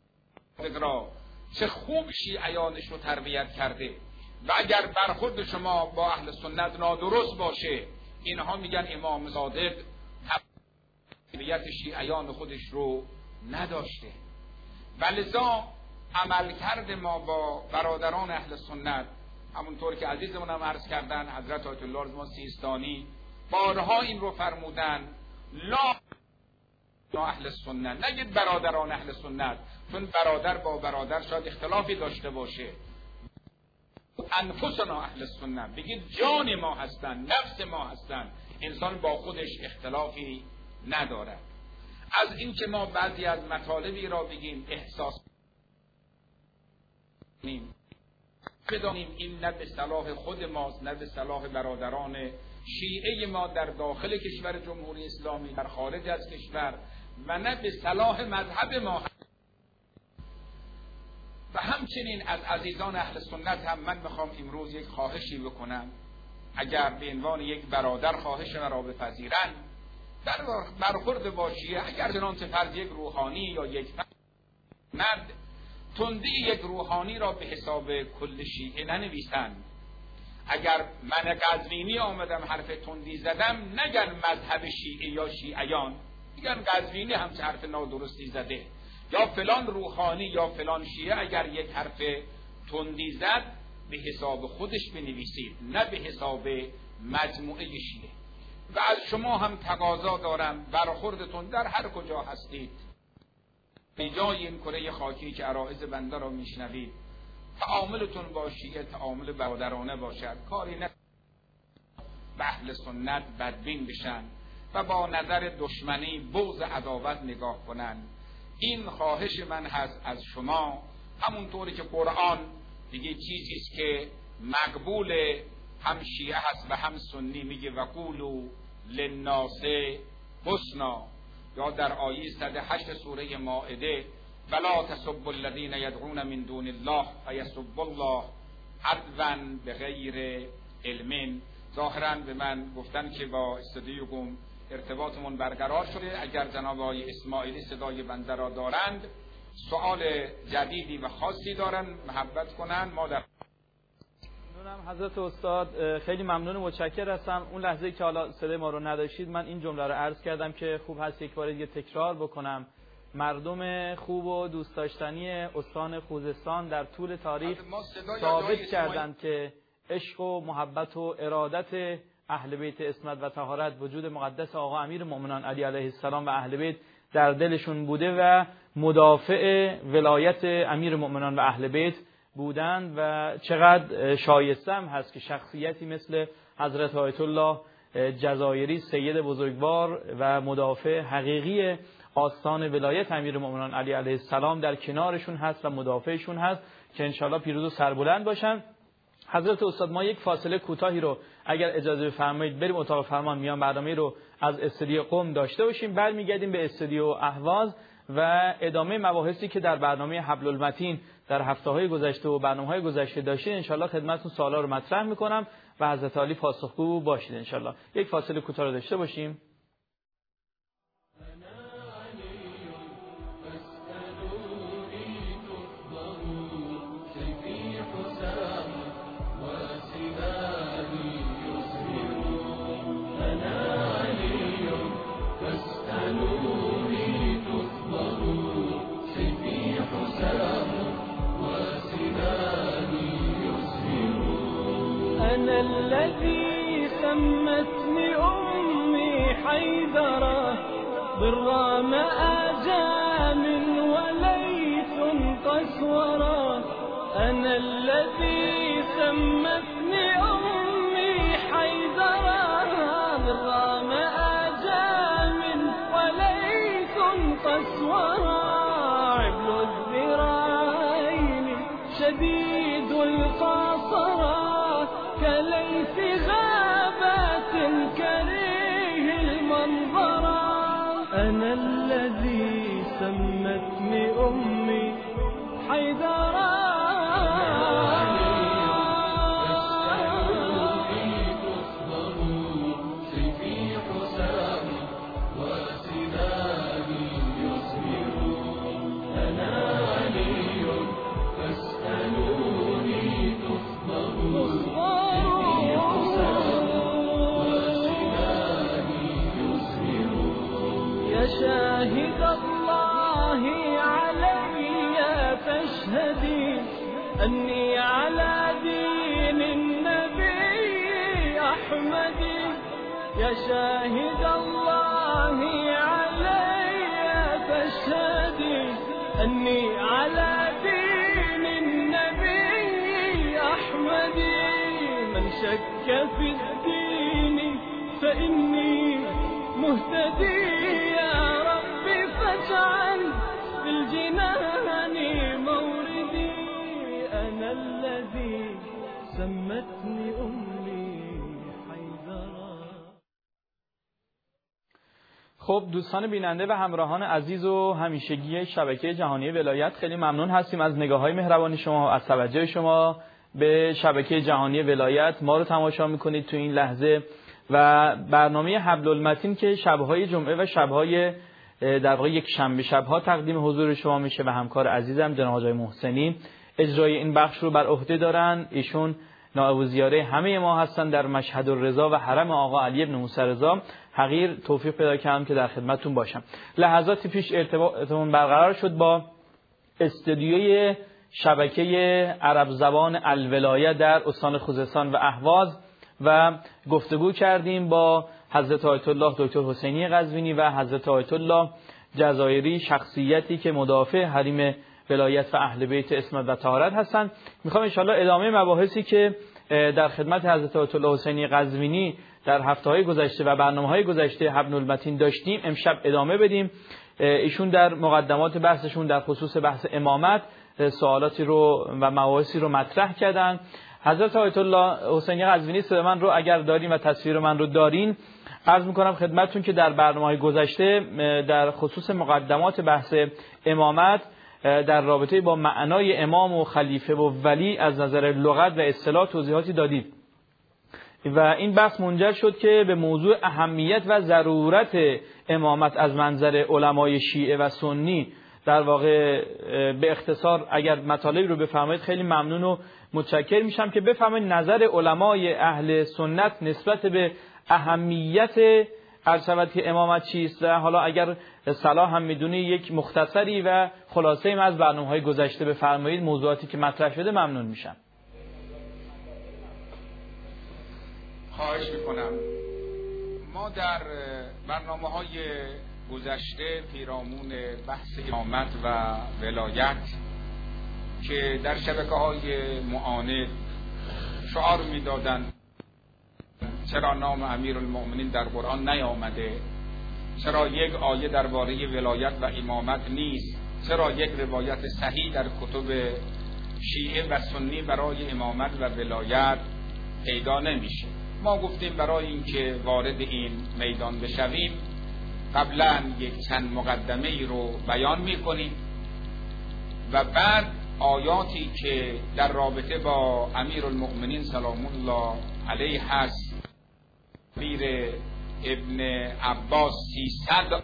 را چه خوب شیعیانش رو تربیت کرده. و اگر برخورد شما با اهل سنت نادرست باشه، اینها میگن امام صادق تربیت شیعیان خودش رو نداشته. ولذا عملکرد ما با برادران اهل سنت، همونطور که عزیزمون هم عرض کردن حضرت آیت الله رضوان سیستانی بارها این رو فرمودن، لا اهل سنت، نگید برادران اهل سنت، چون برادر با برادر شاید اختلافی داشته باشه. انفسنا اهل سنت، بگید جان ما هستن، نفس ما هستن، انسان با خودش اختلافی ندارد. از این که ما بعضی از مطالبی را بگیم احساس کنیم، بدانیم این نه به صلاح خود ماست، نه به صلاح برادران شیعه ما در داخل کشور جمهوری اسلامی، در خارج از کشور، و نه به صلاح مذهب ما. و همچنین از عزیزان اهل سنت هم من میخوام امروز یک خواهشی بکنم، اگر به عنوان یک برادر خواهش مرا بپذیرند، در برخورد با شیعه اگر چنانچه فرض یک روحانی یا یک مرد تندی یک روحانی را به حساب کل شیعه ننویسند. اگر من قزوینی آمدم حرف تندی زدم، نگن مذهب شیعه یا شیعیان، میگن قزوینی هم چه حرف نادرستی زده، یا فلان روحانی یا فلان شیعه اگر یک حرف تندی زد به حساب خودش بنویسید، نه به حساب مجموعه شیعه. و از شما هم تقاضا دارم برخوردتون در هر کجا هستید، به جای این کره خاکی که عرائض بنده را میشنوید، تعاملتون با شیعه تعامل برادرانه باشد، کاری نه به اهل سنت بدبین بشن و با نظر دشمنی، بغض، عداوت نگاه کنن. این خواهش من هست از شما، همونطوری که قرآن دیگه چیزی است که مقبول هم شیعه هست و هم سنی، میگه وقولوا للناس حسنا، یا در آیه صد و هشت سوره مائده ولا تسبوا الذین یدعون من دون الله فیسبوا الله عدوا بغیر علم. ظاهرا به من گفتن که با استودیو گم ارتباطمون برقرار شده. اگر جناب آقای اسماعیلی صدای بنده را دارند، سوال جدیدی و خاصی دارن محبت کنن. ما در ممنونم حضرت استاد، خیلی ممنون و متشکر هستم. اون لحظه که حالا صدای ما رو نداشتید من این جمله رو عرض کردم که خوب هست یک بار دیگه تکرار بکنم. مردم خوب و دوست داشتنی استان خوزستان در طول تاریخ ثابت کردند که عشق و محبت و ارادت اهل بیت عصمت و طهارت، وجود مقدس آقا امیر المؤمنین علی علیه السلام و اهل بیت در دلشون بوده و مدافع ولایت امیر المؤمنین و اهل بیت بودند و چقدر شایسته هم هست که شخصیتی مثل حضرت آیت الله جزایری سید بزرگوار و مدافع حقیقی آستان ولایت امیر المؤمنین علی علیه السلام در کنارشون هست و مدافعشون هست که انشالله پیروز و سربلند باشن. حضرت استاد ما یک فاصله کوتاهی رو اگر اجازه بفرمایید بریم اتاق فرمان، میان برنامه رو از استودیو قم داشته باشیم، برمیگردیم به استودیو اهواز و ادامه مباحثی که در برنامه حبل المتین در هفته‌های گذشته و برنامه‌های گذشته داشتید انشالله خدمتتون سوالا رو مطرح می‌کنم و حضرت علی پاسخگو باشید انشالله. یک فاصله کوتاه رو داشته باشیم. أنا الذي سمتني أمي حيدرة بالرام آجام وليث قسورة. أنا الذي سمتني أمي حيدرة بالرام آجام وليث قسورة. عبل الذراعين شديد القاصرة كليث غابات كريه المنظرة. أنا الذي سمتني أمي حيدرة. شاهد الله علي فاشهدي أني على دين النبي أحمد. يا شاهد الله علي فاشهدي أني على دين النبي أحمد. من شك في الدين فإني مهتدي. فاجعل في الجنان موردي. أنا الذي سمتني أمي حيدرا. خب دوستان بیننده و همراهان عزیز و همیشگی شبکه جهانی ولایت، خیلی ممنون هستیم از نگاه‌های مهربانی شما، از توجه شما به شبکه جهانی ولایت. ما رو تماشا میکنید تو این لحظه و برنامه حبل المتین که شب‌های جمعه و شب‌های در واقع یک شنبه شب‌ها تقدیم حضور شما میشه و همکار عزیزم جناب آقای محسنی اجرای این بخش رو بر عهده دارن. ایشون نائب الزیاره همه ما هستن در مشهد الرضا و حرم آقا علی بن موسی رضا. حقیر توفیق پیدا کردم که در خدمتتون باشم. لحظاتی پیش ارتباطمون برقرار شد با استودیوی شبکه عرب زبان الولایه در استان خوزستان و اهواز و گفتگو کردیم با حضرت آیت الله دکتر حسینی قزوینی و حضرت آیت الله جزایری، شخصیتی که مدافع حریم ولایت و اهل بیت عصمت و طهارت هستند. میخوام ان شاءالله ادامه مباحثی که در خدمت حضرت آیت الله حسینی قزوینی در هفته‌های گذشته و برنامه‌های گذشته حبل المتین داشتیم امشب ادامه بدیم. ایشون در مقدمات بحثشون در خصوص بحث امامت سوالاتی رو و مباحثی رو مطرح کردن. حضرت آیت الله حسینی قزوینی صدای من رو اگر دارین و تصویر من رو دارین، عرض می‌کنم خدمتتون که در برنامه‌های گذشته در خصوص مقدمات بحث امامت در رابطه با معنای امام و خلیفه و ولی از نظر لغت و اصطلاح توضیحاتی دادید و این بحث منجر شد که به موضوع اهمیت و ضرورت امامت از منظر علمای شیعه و سنی در واقع به اختصار اگر مطالبی رو بفرمایید خیلی ممنون و متشکر میشم که بفرمایید نظر علمای اهل سنت نسبت به اهمیت عرض که امامت چیست و حالا اگر صلاح هم میدونی یک مختصری و خلاصه ای از برنامه‌های گذشته بفرمایید موضوعاتی که مطرح شده ممنون میشم. خواهش میکنم. ما در برنامه‌های گذشته پیرامون بحث امامت و ولایت که در شبکه‌های معاند شعار میدادند چرا نام امیرالمؤمنین در قرآن نیامده، چرا یک آیه درباره ولایت و امامت نیست، چرا یک روایت صحیح در کتب شیعه و سنی برای امامت و ولایت پیدا نمیشه. ما گفتیم برای اینکه وارد این میدان بشویم قبلا یک چند مقدمه ای رو بیان میکنیم و بعد آیاتی که در رابطه با امیرالمؤمنین سلام الله علیه هست تعبیر ابن عباس سیصد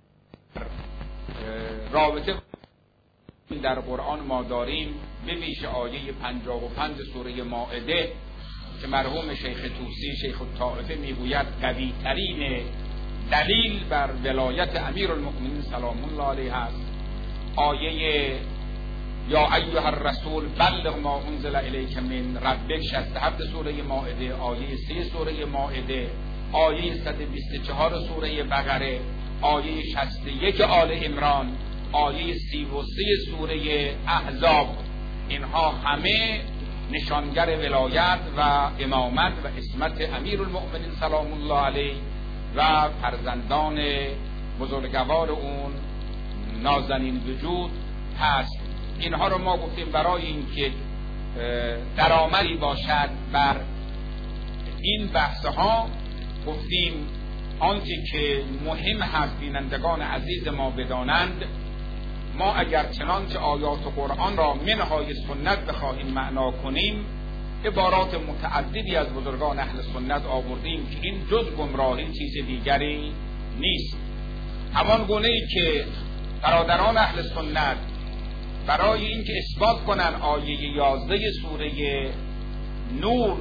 رابطه در قرآن ما داریم، به ویژه آیه پنجاه و پنج سوره مائده که مرحوم شیخ طوسی شیخ الطائفه میگوید قوی ترین دلیل بر ولایت امیرالمؤمنین سلام الله علیه است. آیه یا ایها الرسول بلغ ما انزل الیک من ربک شصت و هفت سوره مائده، آیه سه سوره مائده، آیه صد و بیست و چهار سوره بقره، آیه شصت و یک آل عمران، آیه سی و سه سوره احزاب. اینها همه نشانگر ولایت و امامت و عصمت امیرالمؤمنین سلام الله علیه و فرزندان بزرگوار اون نازنین وجود هست. اینها رو ما گفتیم برای اینکه درآمدی باشد بر این بحث‌ها. گفتیم آنچه که مهم هست بینندگان عزیز ما بدانند، ما اگر چنانچه آیات قرآن را منهای سنت بخواهیم معنا کنیم، عبارات متعددی از بزرگان اهل سنت آوردیم که این جز گمراهی چیز دیگری نیست. همان گونه‌ای که برادران اهل سنت برای اینکه اثبات کنن آیه یازده سوره نور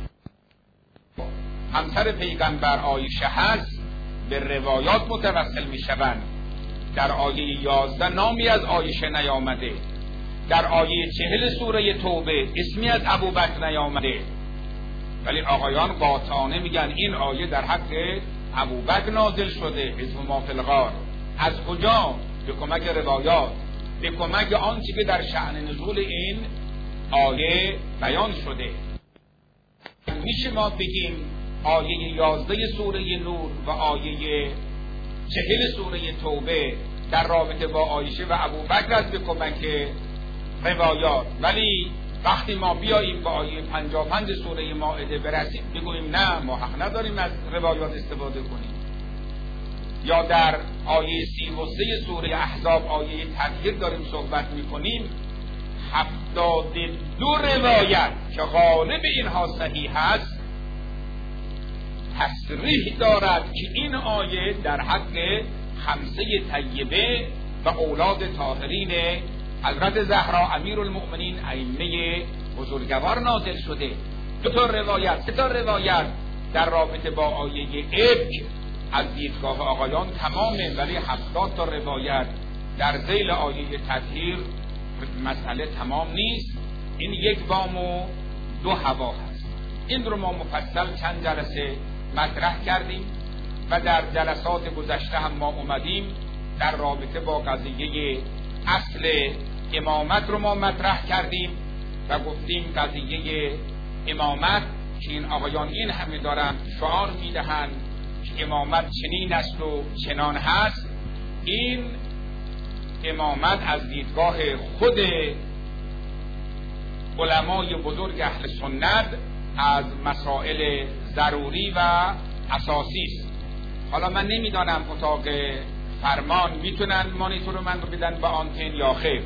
همسر پیغمبر عایشه هست به روایات متوسل می شوند. در آیه یازده نامی از عایشه نیامده، در آیه چهل سوره توبه اسمی از ابوبکر نیامده، ولی آقایان قاطعانه میگن این آیه در حق ابوبکر نازل شده. حزب ما فی الغار از کجا؟ به کمک روایات، به کمک آنچه که در شأن نزول این آیه بیان شده. میشه ما بگیم آیه یازده سوره نور و آیه چهل سوره توبه در رابطه با عایشه و ابوبکر است به کمک روایات، ولی وقتی ما بیاییم با آیه پنجاه و پنج سوره مائده برسیم بگوییم نه ما حق نداریم از روایات استفاده کنیم، یا در آیه سی و سه سوره احزاب آیه تطهیر داریم صحبت میکنیم، هفتاد دو روایت که غالب اینها صحیح هست تصریح دارد که این آیه در حق خمسه طیبه و اولاد طاهرین حضرت زهرا امیرالمؤمنین ائمه بزرگوار نازل شده. دو تا روایت سه تا روایت در رابطه با آیه افک از دیدگاه آقایان تمامه، ولی هفتاد تا روایت در ذیل آیه تطهیر مسئله تمام نیست. این یک بام و دو هوا هست. این رو ما مفصل چند جلسه مطرح کردیم و در جلسات گذشته هم ما اومدیم در رابطه با قضیه اصل امامت رو ما مطرح کردیم و گفتیم قضیه امامت که این آقایان این همه دارن شعار میدهند که امامت چنین است و چنان هست، این امامت از دیدگاه خود علمای بزرگ اهل سنت از مسائل ضروری و اساسی است. حالا من نمیدانم اتاق فرمان میتونن مانیتور من رو بدن به آنتن یا خیر.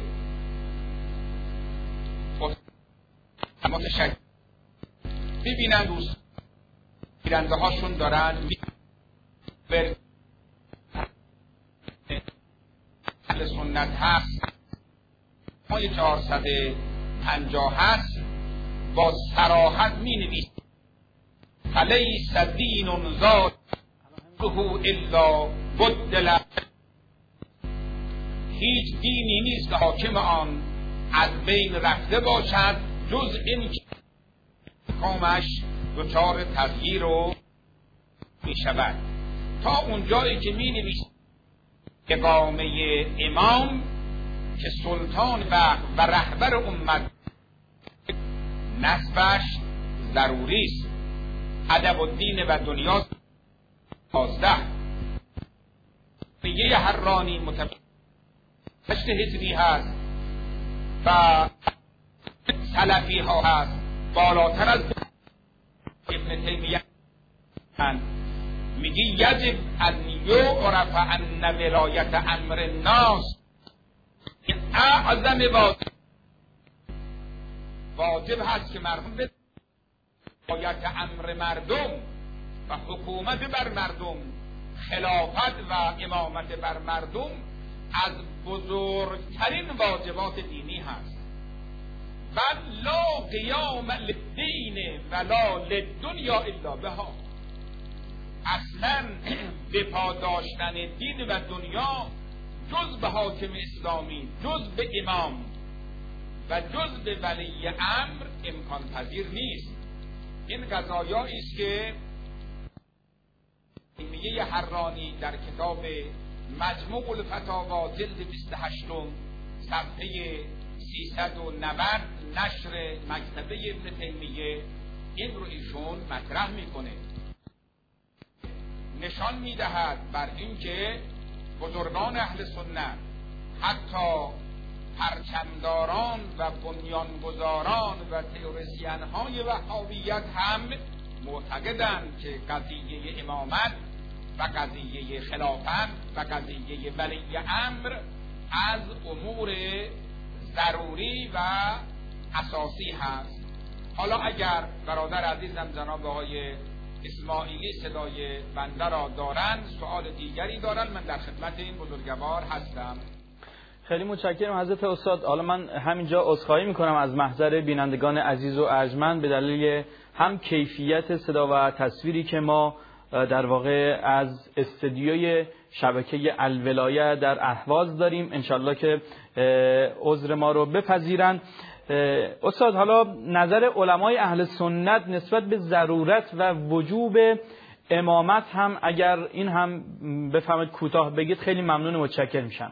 متشکرم. ببینن دوست گیرنده هاشون دارن بر اهل سنت هست مای چهارصد و پنجاه هست با صراحت می نویسد فلیس دین ذاته الا بدل، هیچ دینی نیست که حاکم آن از بین رفته باشد جز این که قومش دچار تغییر رو می شود. تا اونجایی که می نویسد اقامه امام که سلطان و رهبر امت نسبش ضروری است. ادب الدین و دنیا پازده میگه حرانی متفشت حزبی هست و سلفی ها هست بالاتر از ابن تیمیه. میگه یجب ان یعرف ان ولایت امر الناس این اعظم واجب واجب هست که مردم به ولایت امر مردم و حکومت بر مردم، خلافت و امامت بر مردم از بزرگترین واجبات دینی هست. و لا قیام للدین ولا للدنیا الا بها، اصلا به پاداشتن دین و دنیا جز به حاکم اسلامی، جز به امام و جز به ولی امر امکان پذیر نیست. این قضایایی است که میگه حرانی در کتاب مجموع الفتاوا جلد بیست و هشت صفحه سیصد و نود نشر مکتبه ابن تیمیه این رو ایشون مطرح میکنه، نشان میدهد بر اینکه بزرگان اهل سنت حتی پرچمداران و بنیانگذاران و تئوریسین های وهابیت هم معتقدند که قضیه امامت و قضیه خلافت و قضیه ولی امر از امور ضروری و اساسی هست. حالا اگر برادر عزیزم جناب آقای اسماعیلی صدای بنده را دارند سوال دیگری دارند، من در خدمت این بزرگوار هستم. خیلی متشکرم حضرت استاد. حالا من همینجا عذرخواهی میکنم از محضر بینندگان عزیز و ارجمند به دلیل هم کیفیت صدا و تصویری که ما در واقع از استدیوی شبکه الولایه در اهواز داریم، انشالله که عذر ما رو بپذیرند. استاد، حالا نظر علمای اهل سنت نسبت به ضرورت و وجوب امامت هم اگر این هم بفهمید کوتاه بگید خیلی ممنون و متشکر میشم.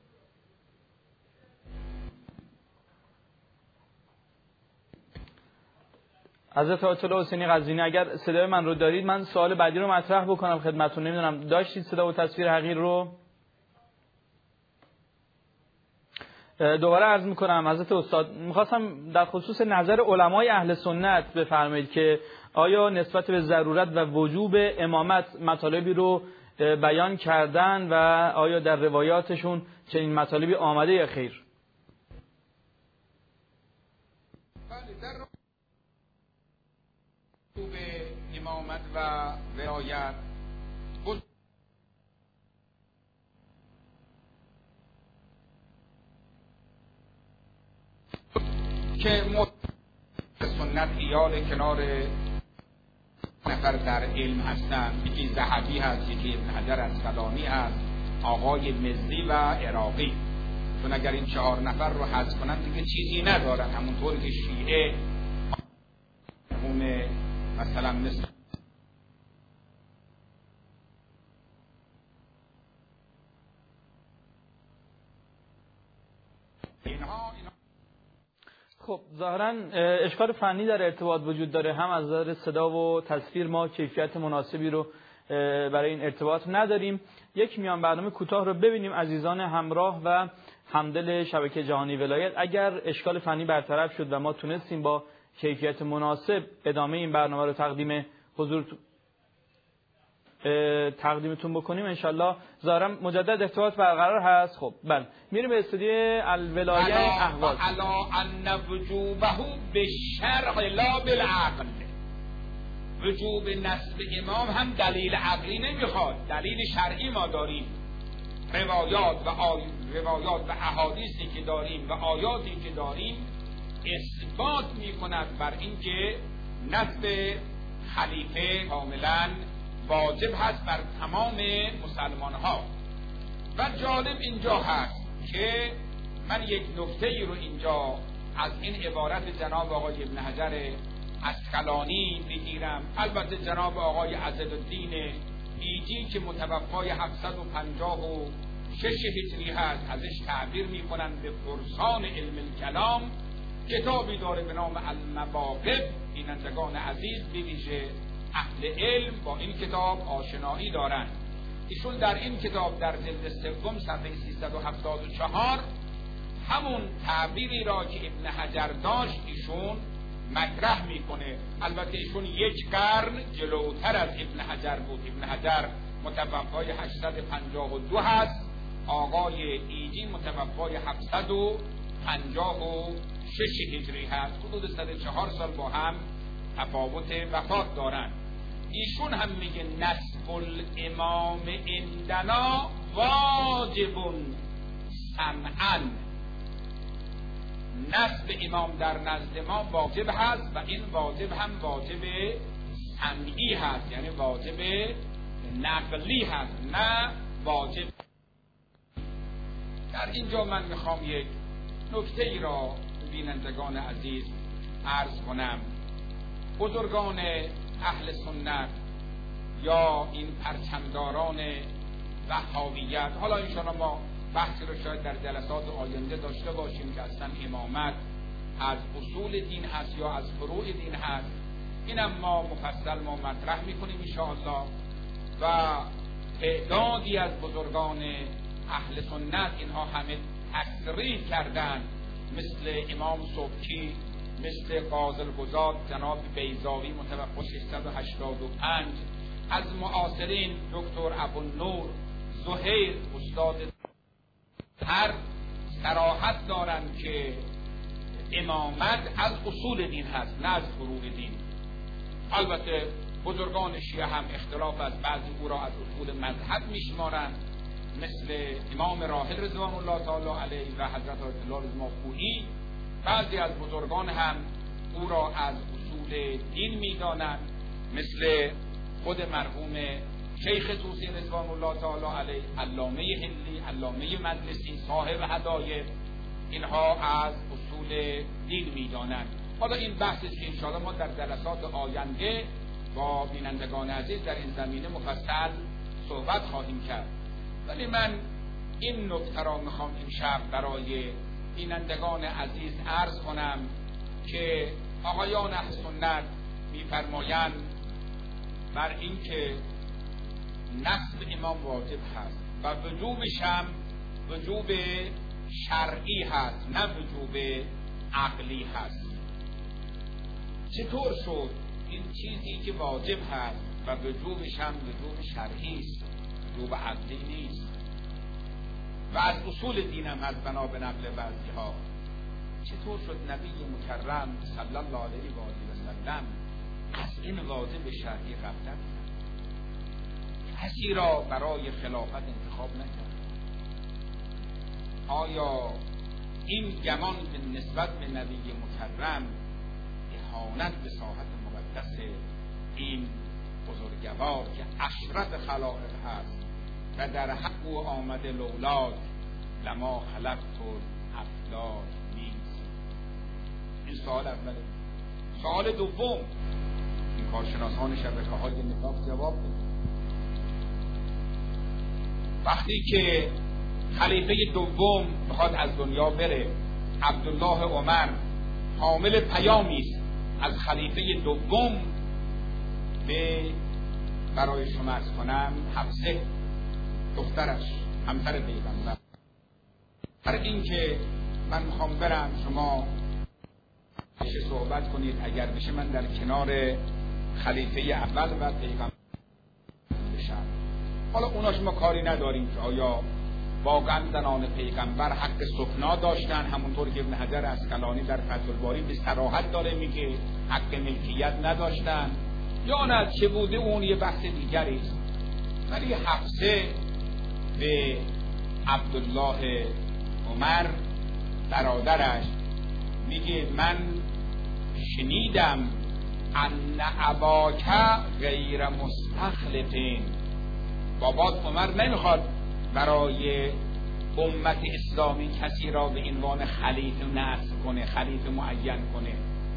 حضرت آیت الله حسینی قزوینی اگر صدای من رو دارید من سوال بعدی رو مطرح بکنم خدمتتون. نمیدونم داشتید صدا و تصویر حقیر رو؟ دوباره عرض میکنم حضرت استاد، میخواستم در خصوص نظر علمای اهل سنت بفرمایید که آیا نسبت به ضرورت و وجوب امامت مطالبی رو بیان کردن و آیا در روایاتشون چنین مطالبی آمده یا خیر؟ در وجوب امامت و ولایت که سنت ایال کنار نفر در علم هستند، یکی ذهبی هست، یکی ابن حجر اسقلانی هست، آقای مزی و عراقی. چون اگر این چهار نفر رو حذف کنن دیگه چیزی ندارن، همونطور که شیعه اون مثلا مثل اینها اینها خب ظاهرا اشکال فنی در ارتباط وجود داره، هم از نظر صدا و تصویر ما کیفیت مناسبی رو برای این ارتباط نداریم. یک میان برنامه کوتاه رو ببینیم عزیزان همراه و همدل شبکه جهانی ولایت. اگر اشکال فنی برطرف شد و ما تونستیم با کیفیت مناسب ادامه این برنامه رو تقدیم حضور تقدیمتون بکنیم انشالله. ظاهرا مجدد ارتباط برقرار هست. خب بله، میریم به استودیو الولایه اهواز. علا ان وجوبه بالشرع لا بالعقل. وجوب نصب امام هم دلیل عقلی نمیخواد، دلیل شرعی ما داریم. روایات و آی... روایات و احادیثی که داریم و آیاتی که داریم اثبات میکند بر اینکه نصب خلیفه کاملا واجب هست بر تمام مسلمان ها. و جالب اینجا هست که من یک نکته ای رو اینجا از این عبارت جناب آقای ابن حجر اسقلانی بگیرم. البته جناب آقای عزالدین ایجی که متوفای هفتصد و پنجاه و شش هجری هست ازش تعبیر میکنن به فرسان علم الکلام. کتابی داره به نام المواقف. بینندگان عزیز بویژه اهل علم با این کتاب آشنایی دارند. ایشون در این کتاب در جلد سوم صفحه سیصد و هفتاد و چهار همون تعبیری را که ابن حجر داشت ایشون مطرح میکنه. البته ایشون یک قرن جلوتر از ابن حجر بود. ابن حجر متوفای هشتصد و پنجاه و دو هست، آقای ایجی متوفای هفتصد و پنجاه و شش هجری هست. حدود صد و چهار سال با هم تفاوت وفات دارند. ایشون هم میگه نصب الامام عندنا واجب سمعا. نصب امام در نزد ما واجب هست و این واجب هم واجب سمعی هست، یعنی واجب نقلی هست، نه واجب. در اینجا من میخوام یک نکته ای را بینندگان عزیز عرض کنم. بزرگان اهل سنت یا این پرچمداران وهابیت، حالا انشاءالله ما بحثی رو شاید در جلسات آینده داشته باشیم که اصلا امامت از اصول دین هست یا از فروع دین هست، اینم ما مفصل ما مطرح میکنیم انشاءالله. و تعدادی از بزرگان اهل سنت اینها همه تصریح کردن، مثل امام سبکی، مثل قاضی‌القضات جناب بیضاوی متوفی ششصد و هشتاد و پنج. از معاصرین دکتر ابوالنور زهیر استاد هر صراحت دارند که امامت از اصول دین هست نه از فروع دین. البته بزرگان شیعه هم اختلاف از بعضی او را از اصول مذهب میشمارند، مثل امام راحل رضوان الله تعالی علیه و حضرت آیت الله الماخویی. بعضی از بزرگان هم او را از اصول دین میدانند، مثل خود مرحوم شیخ طوسی رضوان الله تعالی علیه، علامه هندی، علامه مجلسی، صاحب هدایق. اینها از اصول دین میدانند. حالا این بحثی که انشاءالله ما در جلسات آینده با بینندگان عزیز در این زمینه مفصل صحبت خواهیم کرد. ولی من این نکته را میخوام این شب برای بینندگان عزیز عرض کنم که آقایان اهل سنت میفرمایند بر این که نصب امام واجب هست و وجوبش هم وجوب شرعی هست نه وجوب عقلی هست. چطور شد این چیزی که واجب هست و وجوبش هم وجوب شرعی است، وجوب عقلی نیست و از اصول دینم هست بنا به نقل بعضی‌ها؟ چطور شد نبی مکرم صلی الله علیه و آله و سلم از این واجب شرعی غفلت کرد؟ کسی را برای خلافت انتخاب نکرد؟ آیا این گمان به نسبت به نبی مکرم اهانت به ساحت مقدس این بزرگوار که اشرف خلائق هست و در حق او آمده لولاک لما خلقت الافلاک نیست؟ این سوال اوله. سوال دوم، این کارشناسان شبکه های نفاق جواب داد. وقتی که خلیفه دوم میخواد از دنیا بره، عبدالله عمر حامل پیامی است از خلیفه دوم به برای شما عرض کنم حفصه دخترش همسر پیغمبر، برای اینکه من میخوام برم شما بشه صحبت کنید، اگر بشه من در کنار خلیفه اول و پیغمبر بشم. حالا اوناش ما کاری نداریم که آیا واقعا زنان پیغمبر حق سکنا داشتن، همونطور که ابن حجر اسقلانی در فتح الباری به صراحت داره میگه حق ملکیت نداشتن، یا نه چه بوده اون یه بحث دیگری است. ولی حفصه به عبدالله عمر برادرش میگه من شنیدم ان اباک غیر مستخلفین، بابات عمر نمیخواد برای امت اسلامی کسی را به عنوان خلیفه نصب کنه، خلیفه معین کنه.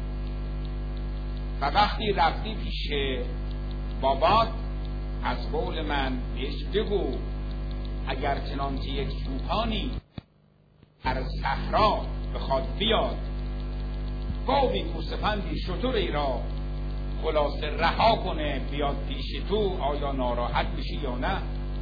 و وقتی رفتی پیش بابات از قول من بهش بگو اگر چنانچه یک چوپانی در صحرا بخواد بیاد گاوی کوسفندی شتری را خلاصه رها کنه بیاد پیش تو، آیا ناراحت میشی یا نه؟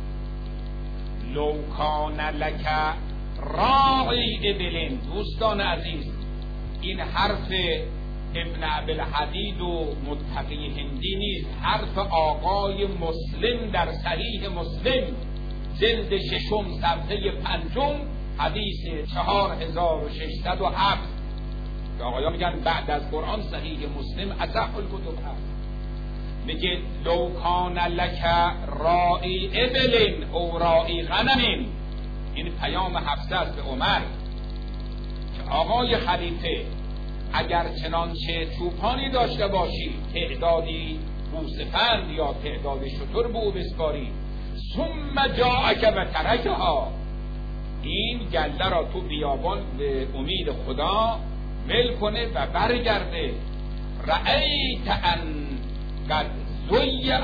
لو کان لک راعی ابلین. دوستان عزیز، این حرف ابن عبدالحدید و متقی هندی نیست، حرف آقای مسلم در صحیح مسلم جلد ششم صفحه پنجم حدیث چهار هزار و ششصد و هفت که آقایان میگن بعد از قرآن صحیح مسلم اصح الکتب هست. میگه لو کان لک راعی ابل او راعی غنم. این پیام حفصه است به عمر که آقای خلیفه اگر چنانچه چوپانی داشته باشی، تعدادی گوسفند یا تعداد شتر به او بسپاری، ثم جاءک و ترکها، این گله را تو بیابان به امید خدا ول کنه و برگرده، رأیت ان قد ضیع،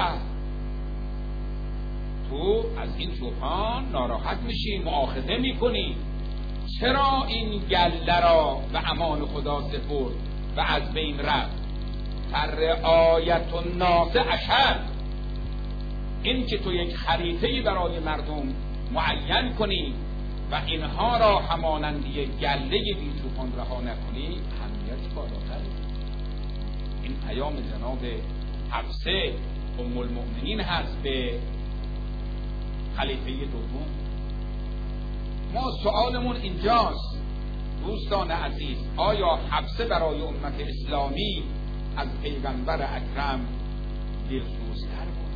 تو از این چوپان ناراحت میشی، مؤاخذه میکنی، چرا این گله را به امان خدا سپرد و از بین رفت؟ فرعایت الناس اشد، این که تو یک خلیفه‌ای برای مردم معین کنی و اینها را همانندی گله بی چوپان رها نکنی، اهمیت بالاتر. این پیام جناب حفصه ام المؤمنین هست به خلیفه دوم. ما سوالمون اینجاست دوستان عزیز، آیا حفصه برای امت اسلامی از پیغمبر اکرم دلسوزتر بود؟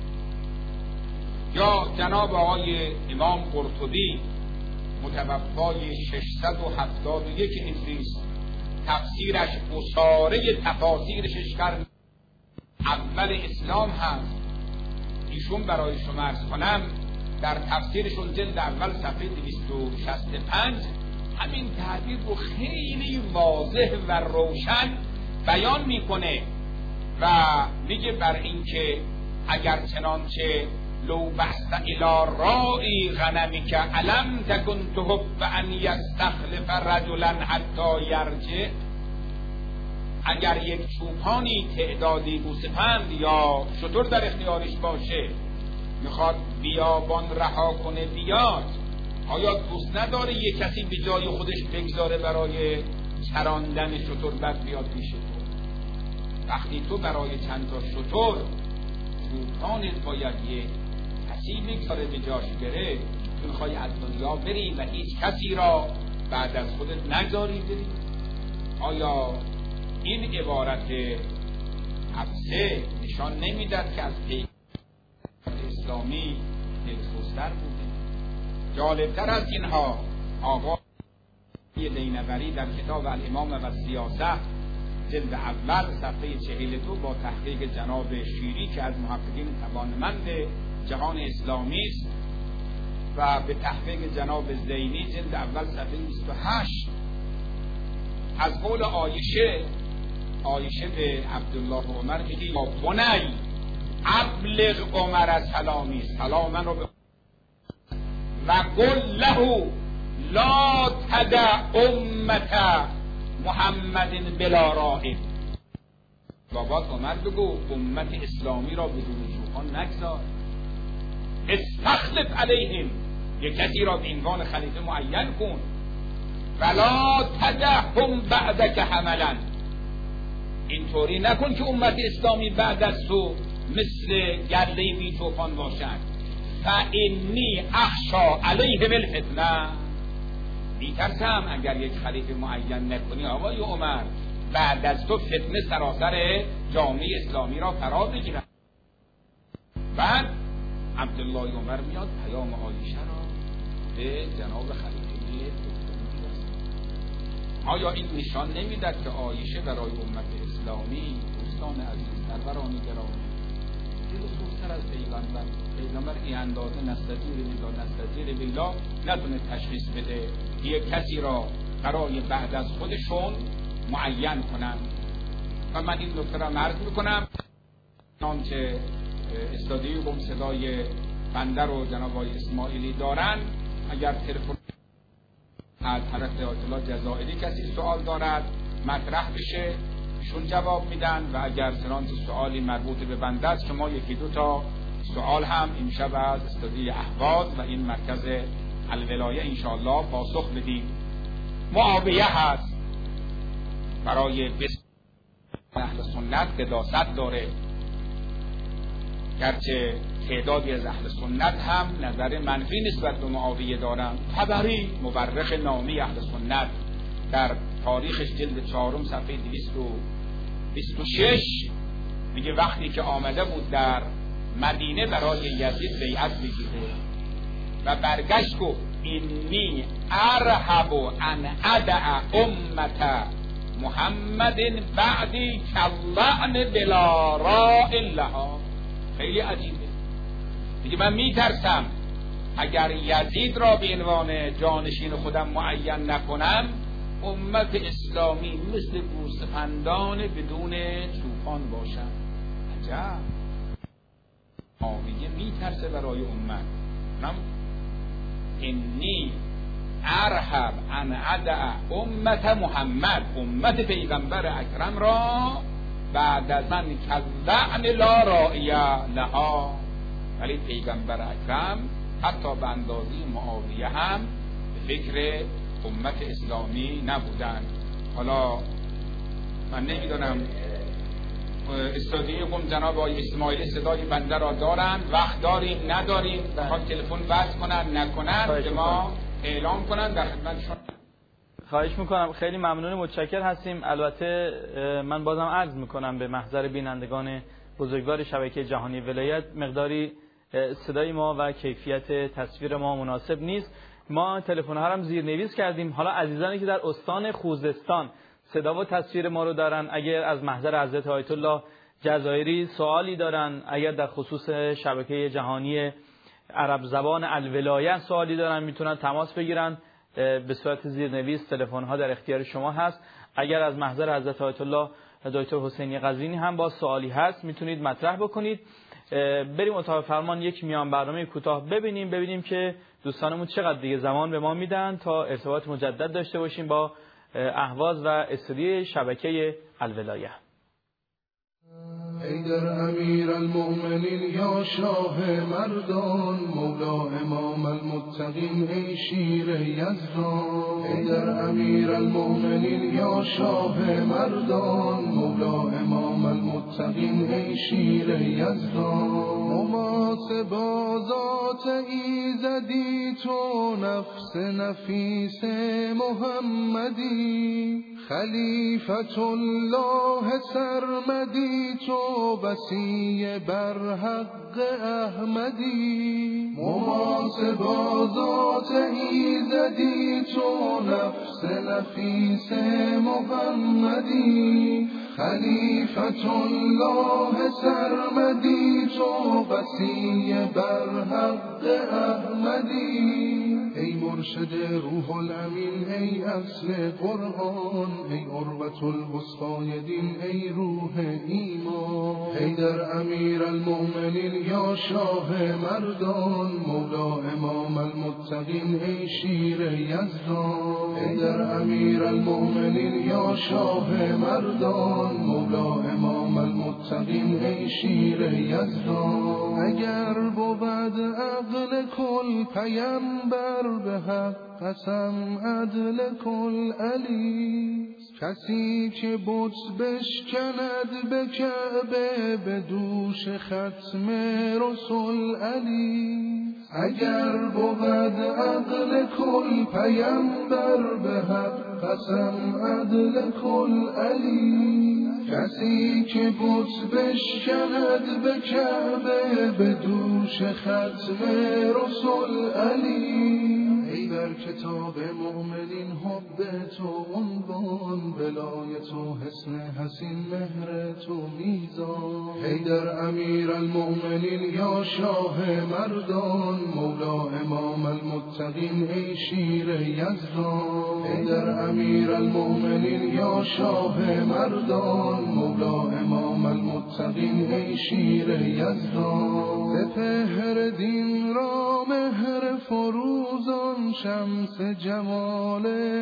یا جناب آقای امام قرطبی متوفای ششصد و هفتاد و یک هجری است، تفسیرش اساره تفاسیر شش قرن اول اسلام هست. ایشون برای شما عرض کنم در تفسیرشون جلد اول صفحه دویست و شصت و پنج همین تعبیر رو خیلی واضح و روشن بیان میکنه و میگه بر این که اگر چنانچه لو بست الی راعی غنمک علم تکن تحب ان یستخلف رجلا حتی یرجع، اگر یک چوپانی تعدادی گوسفند یا شتر در اختیارش باشه میخواد بیابان رها کنه بیاد، آیا دوست نداره یک کسی به جای خودش بگذاره برای چراندن شتر بعد بیاد پیش تو؟ وقتی تو برای چند تا شتر طوفانت باید یک کسی بگذاره به جاش بره، تو میخوای از دنیا بری و هیچ کسی را بعد از خودت نگذاری بری؟ آیا این عبارت حبسه نشان نمیداد که از پیغمبر اسلامی دلسوزتر بوده؟ جالبتر از اینها آقا دینوری در کتاب الامام و سیاست جلد اول صفحه چهل و دو با تحقیق جناب شیری که از محققین توانمند جهان اسلامی است و به تحقیق جناب زینی جلد اول صفحه بیست و هشت از قول عایشه عایشه به عبدالله عمر میگه یا بنی ابلغ عمر از سلامی، سلام من رو به و قل له لا تدع امت محمد بلا رائد. بابا عمر بگو امت اسلامی را بدون طوفان نگذار، استخلف علیهم، یک کسی را به عنوان خلیفه معین کن، ولا تدعهم بعدک حملا، اینطوری نکن که امت اسلامی بعد از تو مثل گله بی طوفان باشند. فانی اخشا علیهم الفتنه، میترسم اگر یک خلیفه معین نکنی آقای عمر بعد از تو فتنه سراسر جامعه اسلامی را فرا بگیرد. بعد عبدالله عمر میاد پیام عایشه را به جناب خلیفه میرسه. آیا این نشان نمیدهد که عایشه برای امت اسلامی دوستان عزیز سروران گرامی دلسوزتر از پیغمبر؟ پیغمبر این اندازه نستجیر بالله نستجیر بالله نتونه تشخیص بده یک کسی را برای بعد از خودشون معین کنن. و من این نکته را عرض میکنم آنچه استادیو بم صدای بنده رو جناب آقای اسماعیلی دارن، اگر تلفن از طرف آیت الله جزائری کسی سوال دارد مطرح بشه شون جواب میدن، و اگر چنانچه سوالی مربوط به بنده است شما یکی دو تا سوال هم امشب از استادیو اهواز و این مرکز الولایه انشاءالله پاسخ بدیم. معاویه هست برای بس اهل سنت قداست داره، گرچه تعدادی از اهل سنت هم نظر منفی نسبت به معاویه دارند. طبری مورخ نامی اهل سنت در تاریخش جلد چهارم صفحه دویست و بیست و شش میگه وقتی که آمده بود در مدینه برای یزید بیعت بگیره و برگشت گفت اینی ارهب ان ادع امت محمد بعدی کاللعن بلا راء لها. خیلی عجیبه، میگه من میترسم اگر یزید را به عنوان جانشین خودم معین نکنم امت اسلامی مثل گوسفندان بدون طوفان باشد. عجب، معاویه میترسه برای امت. نم انی ارهب ان ادع امت محمد، امت پیغمبر اکرم را بعد از من کاللعن لا راعی لها. ولی پیغمبر اکرم حتی به اندازه معاویه هم به فکر امت اسلامی نبودن. حالا من نمیدونم استادیوم جناب آقای اسماعیلی صدای بنده را دارن، وقت داریم نداریم، بخواد تلفن وصل کنن نکنن که ما اعلام کنن در خدمتشون. خواهش میکنم، خیلی ممنون، متشکر هستیم. البته من بازم عرض میکنم به محضر بینندگان بزرگوار شبکه جهانی ولایت مقداری صدای ما و کیفیت تصویر ما مناسب نیست. ما تلفن ها هم زیرنویس کردیم. حالا عزیزانی که در استان خوزستان صدا و تصویر ما رو دارن، اگر از محضر حضرت آیت الله جزائری سوالی دارن، اگر در خصوص شبکه جهانی عرب زبان الولایه سوالی دارن میتونن تماس بگیرن به صورت زیرنویس. تلفن ها در اختیار شما هست. اگر از محضر حضرت آیت الله دکتر حسینی قزوینی هم با سوالی هست میتونید مطرح بکنید. بریم اتاق فرمان یک میان برنامه کوتاه ببینیم ببینیم که دوستانمون چقدر دیگه زمان به ما میدن تا ارتباط مجدد داشته باشیم با اهواز و استودیوی شبکه الولایه. حیدر امیر المؤمنین یا شاه مردان، مولا امام المتقین ای شیر یزدان. حیدر امیر المؤمنین یا شاه مردان، مولا امام المتقین ای شیر یزدان. مماس بازات ایزدی تو، نفس نفیس محمدی، خلیفت الله سرمدی تو، وصی بر حق احمدی. مماس بازات ایزدی تو، نفس نفیس محمدی، خلیفت الله سرمدی تو، وصی بر حق احمدی. ای مرشد روح الامین ای اصل قرآن، ای عروة الوثقی دین ای روح ایمان. حیدر امیر المؤمنین یا شاه مردان، مولا امام المتقین ای شیر یزدان. حیدر امیر المؤمنین یا شاه مردان، مولا امام المتقین ای شیر یزدان. اگر بود عقل کل پیمبر، به حق قسم عدل کل علی، کسی که بت بشکند به کعبه، به دوش ختم رسول علی. اگر بود عقل کل پیمبر، به حق قسم عدل کل علی، کسی که بت بشکند به کعبه، به دوش ختم رسول علی. ای بر کتاب مؤمنین حب تو عنوان، ولایت و حسن حسین مهر تو میزان. حیدر امیر المؤمنین یا شاه مردان، مولا امام المتقین ای شیر یزدان. حیدر امیر المؤمنین یا شاه مردان، مولا امام المتقین ای شیر یزدان. سپهر دین را مهر فروزان، شمس جمال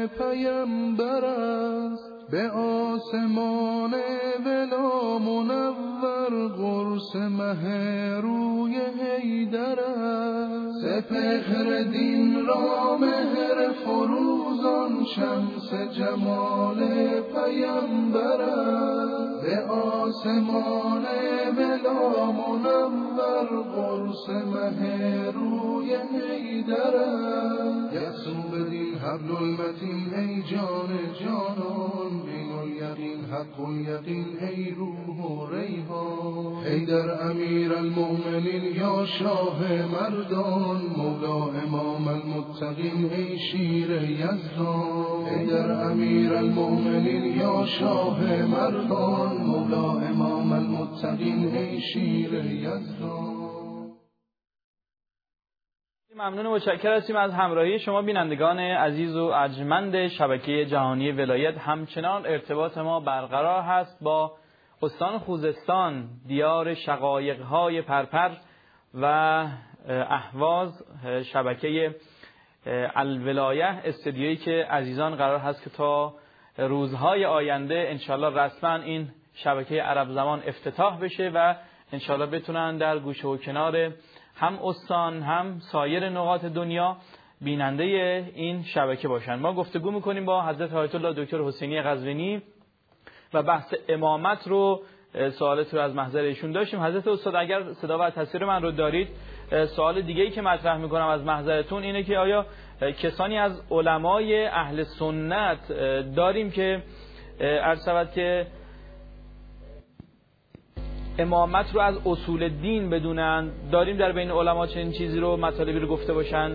پیمبر است، به آسمان ولا منور، قرص مه روی حیدر است. سپهر دین را مهر فروزان، شمس جمال پیمبر است، به آسمان ولا منور، قرص مه روی حیدر است. یسو بدین حبل المتین ای جان جانان، این الیقین حق الیقین ای روح و ریحان. حیدر امیر المؤمنین یا شاه مردان، مولا امام المتقین ای شیر یزدان. حیدر امیر المؤمنین یا شاه مردان، مولا امام المتقین ای شیر یزدان. ممنون و متشکر هستیم از همراهی شما بینندگان عزیز و ارجمند شبکه جهانی ولایت. همچنان ارتباط ما برقرار هست با استان خوزستان، دیار شقایق‌های پرپر و اهواز، شبکه الولایه، استدیویی که عزیزان قرار هست که تا روزهای آینده انشالله رسما این شبکه عرب زمان افتتاح بشه و انشالله بتونن در گوشه و کنار هم استان هم سایر نقاط دنیا بیننده این شبکه باشن. ما گفتگو میکنیم با حضرت آیت الله دکتر حسینی قزوینی و بحث امامت رو، سوالات رو از محضر ایشون داشتیم. حضرت استاد اگر صدا و تصویر من رو دارید، سوال دیگه‌ای که مطرح میکنم از محضرتون اینه که آیا کسانی از علمای اهل سنت داریم که عرض شود که امامت رو از اصول دین بدونن؟ داریم در بین علما چنین چیزی رو، مطالبی رو گفته باشن؟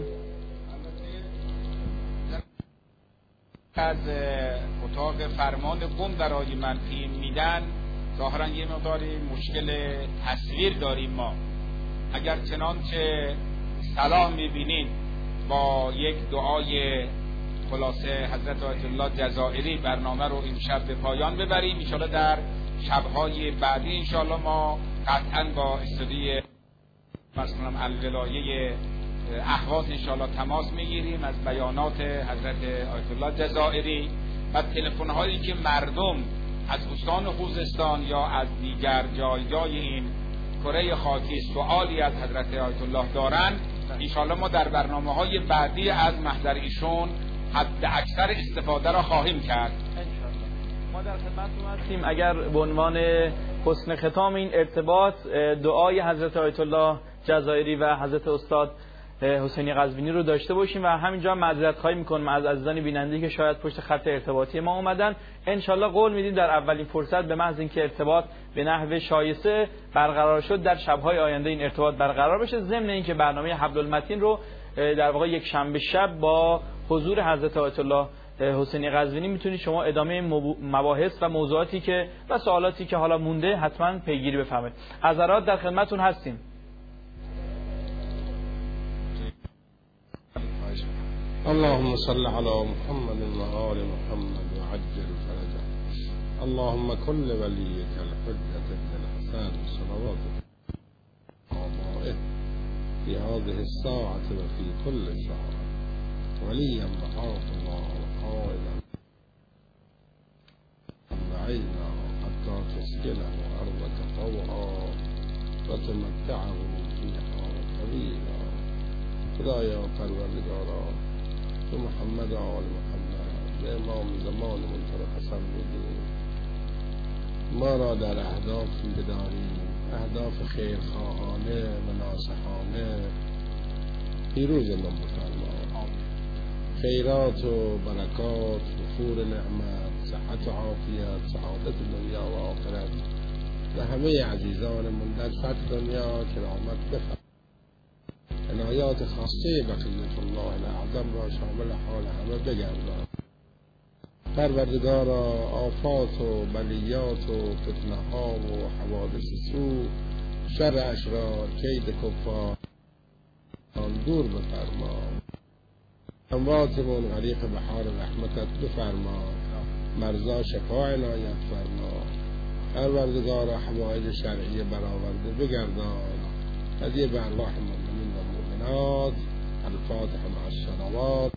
از اتاق فرمان قم در آی منفی میدن، ظاهرا یه مقداری مشکل تصویر داریم ما. اگر چنانچه صلاح میبینید با یک دعای خلاصه حضرت آیت الله جزائری برنامه رو امشب به پایان ببریم. انشاءالله در شبهای بعدی انشاءالله ما قطعا با استودیو مثلا الولایه اهواز انشاءالله تماس میگیریم از بیانات حضرت آیت الله جزائری و تلفن هایی که مردم از استان خوزستان یا از دیگر جایگاه این کره خاکی سوالی از حضرت آیت الله دارن، انشاءالله ما در برنامه های بعدی از محضر ایشون حد اکثر استفاده را خواهیم کرد. ما در خدمتتون هستیم. اگر به عنوان حسن ختام این ارتباط دعای حضرت آیت الله جزایری و حضرت استاد حسینی قزوینی رو داشته باشیم و همینجا معذرت خواهی میکنم از عزیزان بیننده که شاید پشت خط ارتباطی ما اومدن. انشالله قول میدیم در اولین فرصت به محض اینکه ارتباط به نحو شایسته برقرار شد در شب‌های آینده این ارتباط برقرار بشه، ضمن اینکه برنامه حبل المتین رو در واقع یک شنبه شب با حضور حضرت آیت الله حسینی قزوینی میتونید شما ادامه مباحث و موضوعاتی که و سوالاتی که حالا مونده حتما پیگیری بفرمایید. حضرات در خدمتتون هستیم. اللهم صل على محمد وآل محمد وعجل فرجه. اللهم كل وليك الحجة ابن الحسن صلواتك آبائه في هذه الساعة وفي كل ساعة وليا محافظا وقائدا معينا حتى تسكنه أرضك طوعا وتمتعه فيها طويلا. خدایا پروردگارا تو محمد و آل محمد به امام زمان منتر قسم بودیم، ما را در اهدافی بداریم، اهداف خیرخواهانه و ناصحانه پیروز نام بفرما. خیرات و برکات وفور نعمت، صحت و عافیت، سعادت دنیا و آخرت و همه عزیزانمون در سطح دنیا کرامت بفرما. عنایات خاصه بقیت الله الاعظم را شامل حال همه بگردان. پروردگارا آفات و بلیات و فتنه ها و حوادث سوء، شر اشرار، کید کفار آن دور بفرما. امواتمون غریق بحار رحمتت بفرما. مرضا شفا عنایت فرما. پروردگارا حوائج شرعی برآورده بگردان. هدیه به ارواح المؤمنین و المؤمنات. الفاتحه مع الصلوات.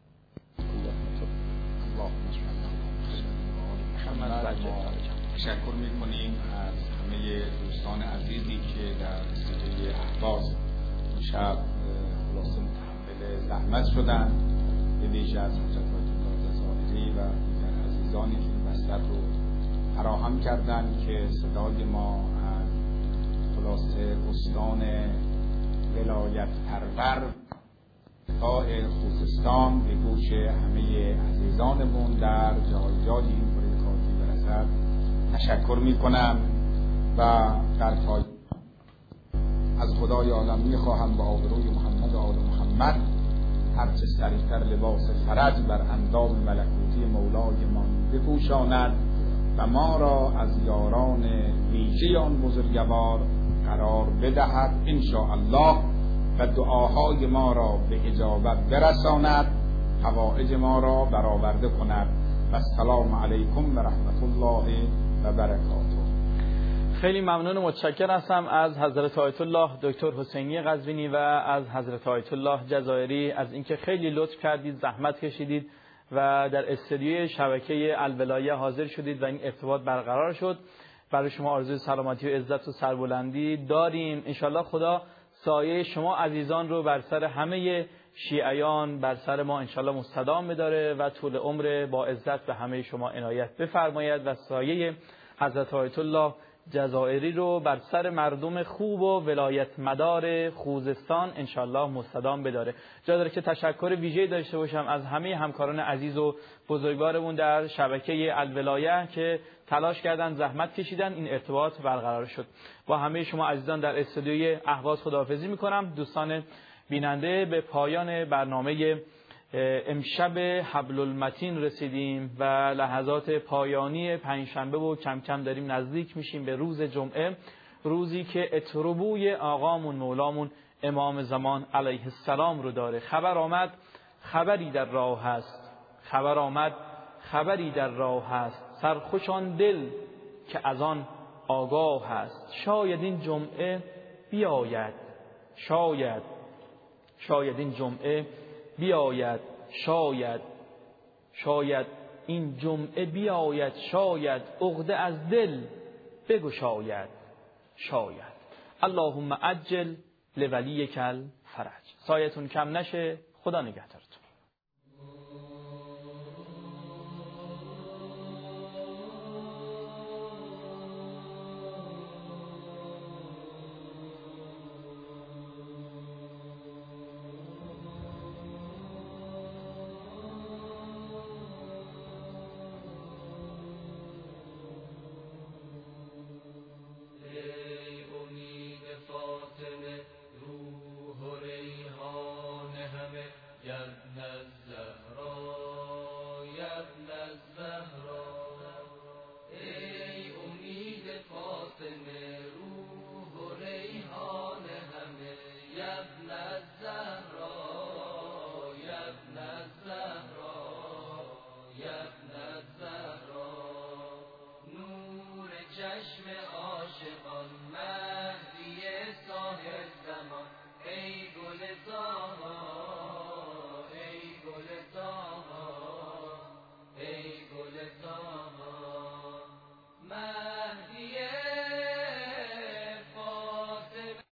تشکر میکنیم از همه دوستان عزیزی که در استودیوی اهواز شب خلاصه متحمل زحمت شدن، به ویژه از حضرت آیت الله جزایری و دیگر عزیزانی که بستر رو فراهم کردن که صدای ما از خلاصه استان ولایت پرور تا خوزستان به گوش همه عزیزانمون در جای جای این کره خاکی برسد تشکر میکنم و در پای از خدای عالم میخواهم با آبروی محمد و آل محمد هرچه سریعتر لباس فرج بر اندام ملکوتی مولای من بپوشاند و ما را از یاران ویژه آن بزرگوار قرار بدهد انشاءالله و دعاهای ما را به اجابت برساند، حوائج ما را برآورده کند. و السلام علیکم و رحمت الله و برکاته. خیلی ممنون و متشکر هستم از حضرت آیت الله دکتر حسینی قزوینی و از حضرت آیت الله جزایری از اینکه خیلی لطف کردید، زحمت کشیدید و در استودیوی شبکه الولایه حاضر شدید و این ارتباط برقرار شد. برای شما آرزوی سلامتی و عزت و سربلندی داریم. انشالله خدا سایه شما عزیزان رو بر سر همه شیعیان بر سر ما انشالله مستدام بداره و طول عمر با عزت به همه شما عنایت بفرماید و سایه حضرت آیت الله جزایری رو بر سر مردم خوب و ولایت مدار خوزستان انشالله مستدام بداره. جا داره که تشکر ویژه‌ای داشته باشم از همه همکاران عزیز و بزرگوارمون در شبکه الولایه که تلاش کردن، زحمت کشیدن، این ارتباط برقرار شد. با همه شما عزیزان در استودیوی اهواز خداحافظی میکنم. دوستان بیننده، به پایان برنامه امشب حبل المتین رسیدیم و لحظات پایانی پنجشنبه و کم کم داریم نزدیک میشیم به روز جمعه، روزی که اتروبوی آقامون مولامون امام زمان علیه السلام رو داره. خبر آمد خبری در راه هست، خبر آمد خبری در راه هست، سرخوشان دل که از آن آگاه هست. شاید این جمعه بیاید، شاید شاید این جمعه بیاید، شاید شاید این جمعه بیاید شاید عقده از دل بگشاید شاید. اللهم عجل لولیک الفرج. سایتون کم نشه. خدا نگهدارتون. Yeah.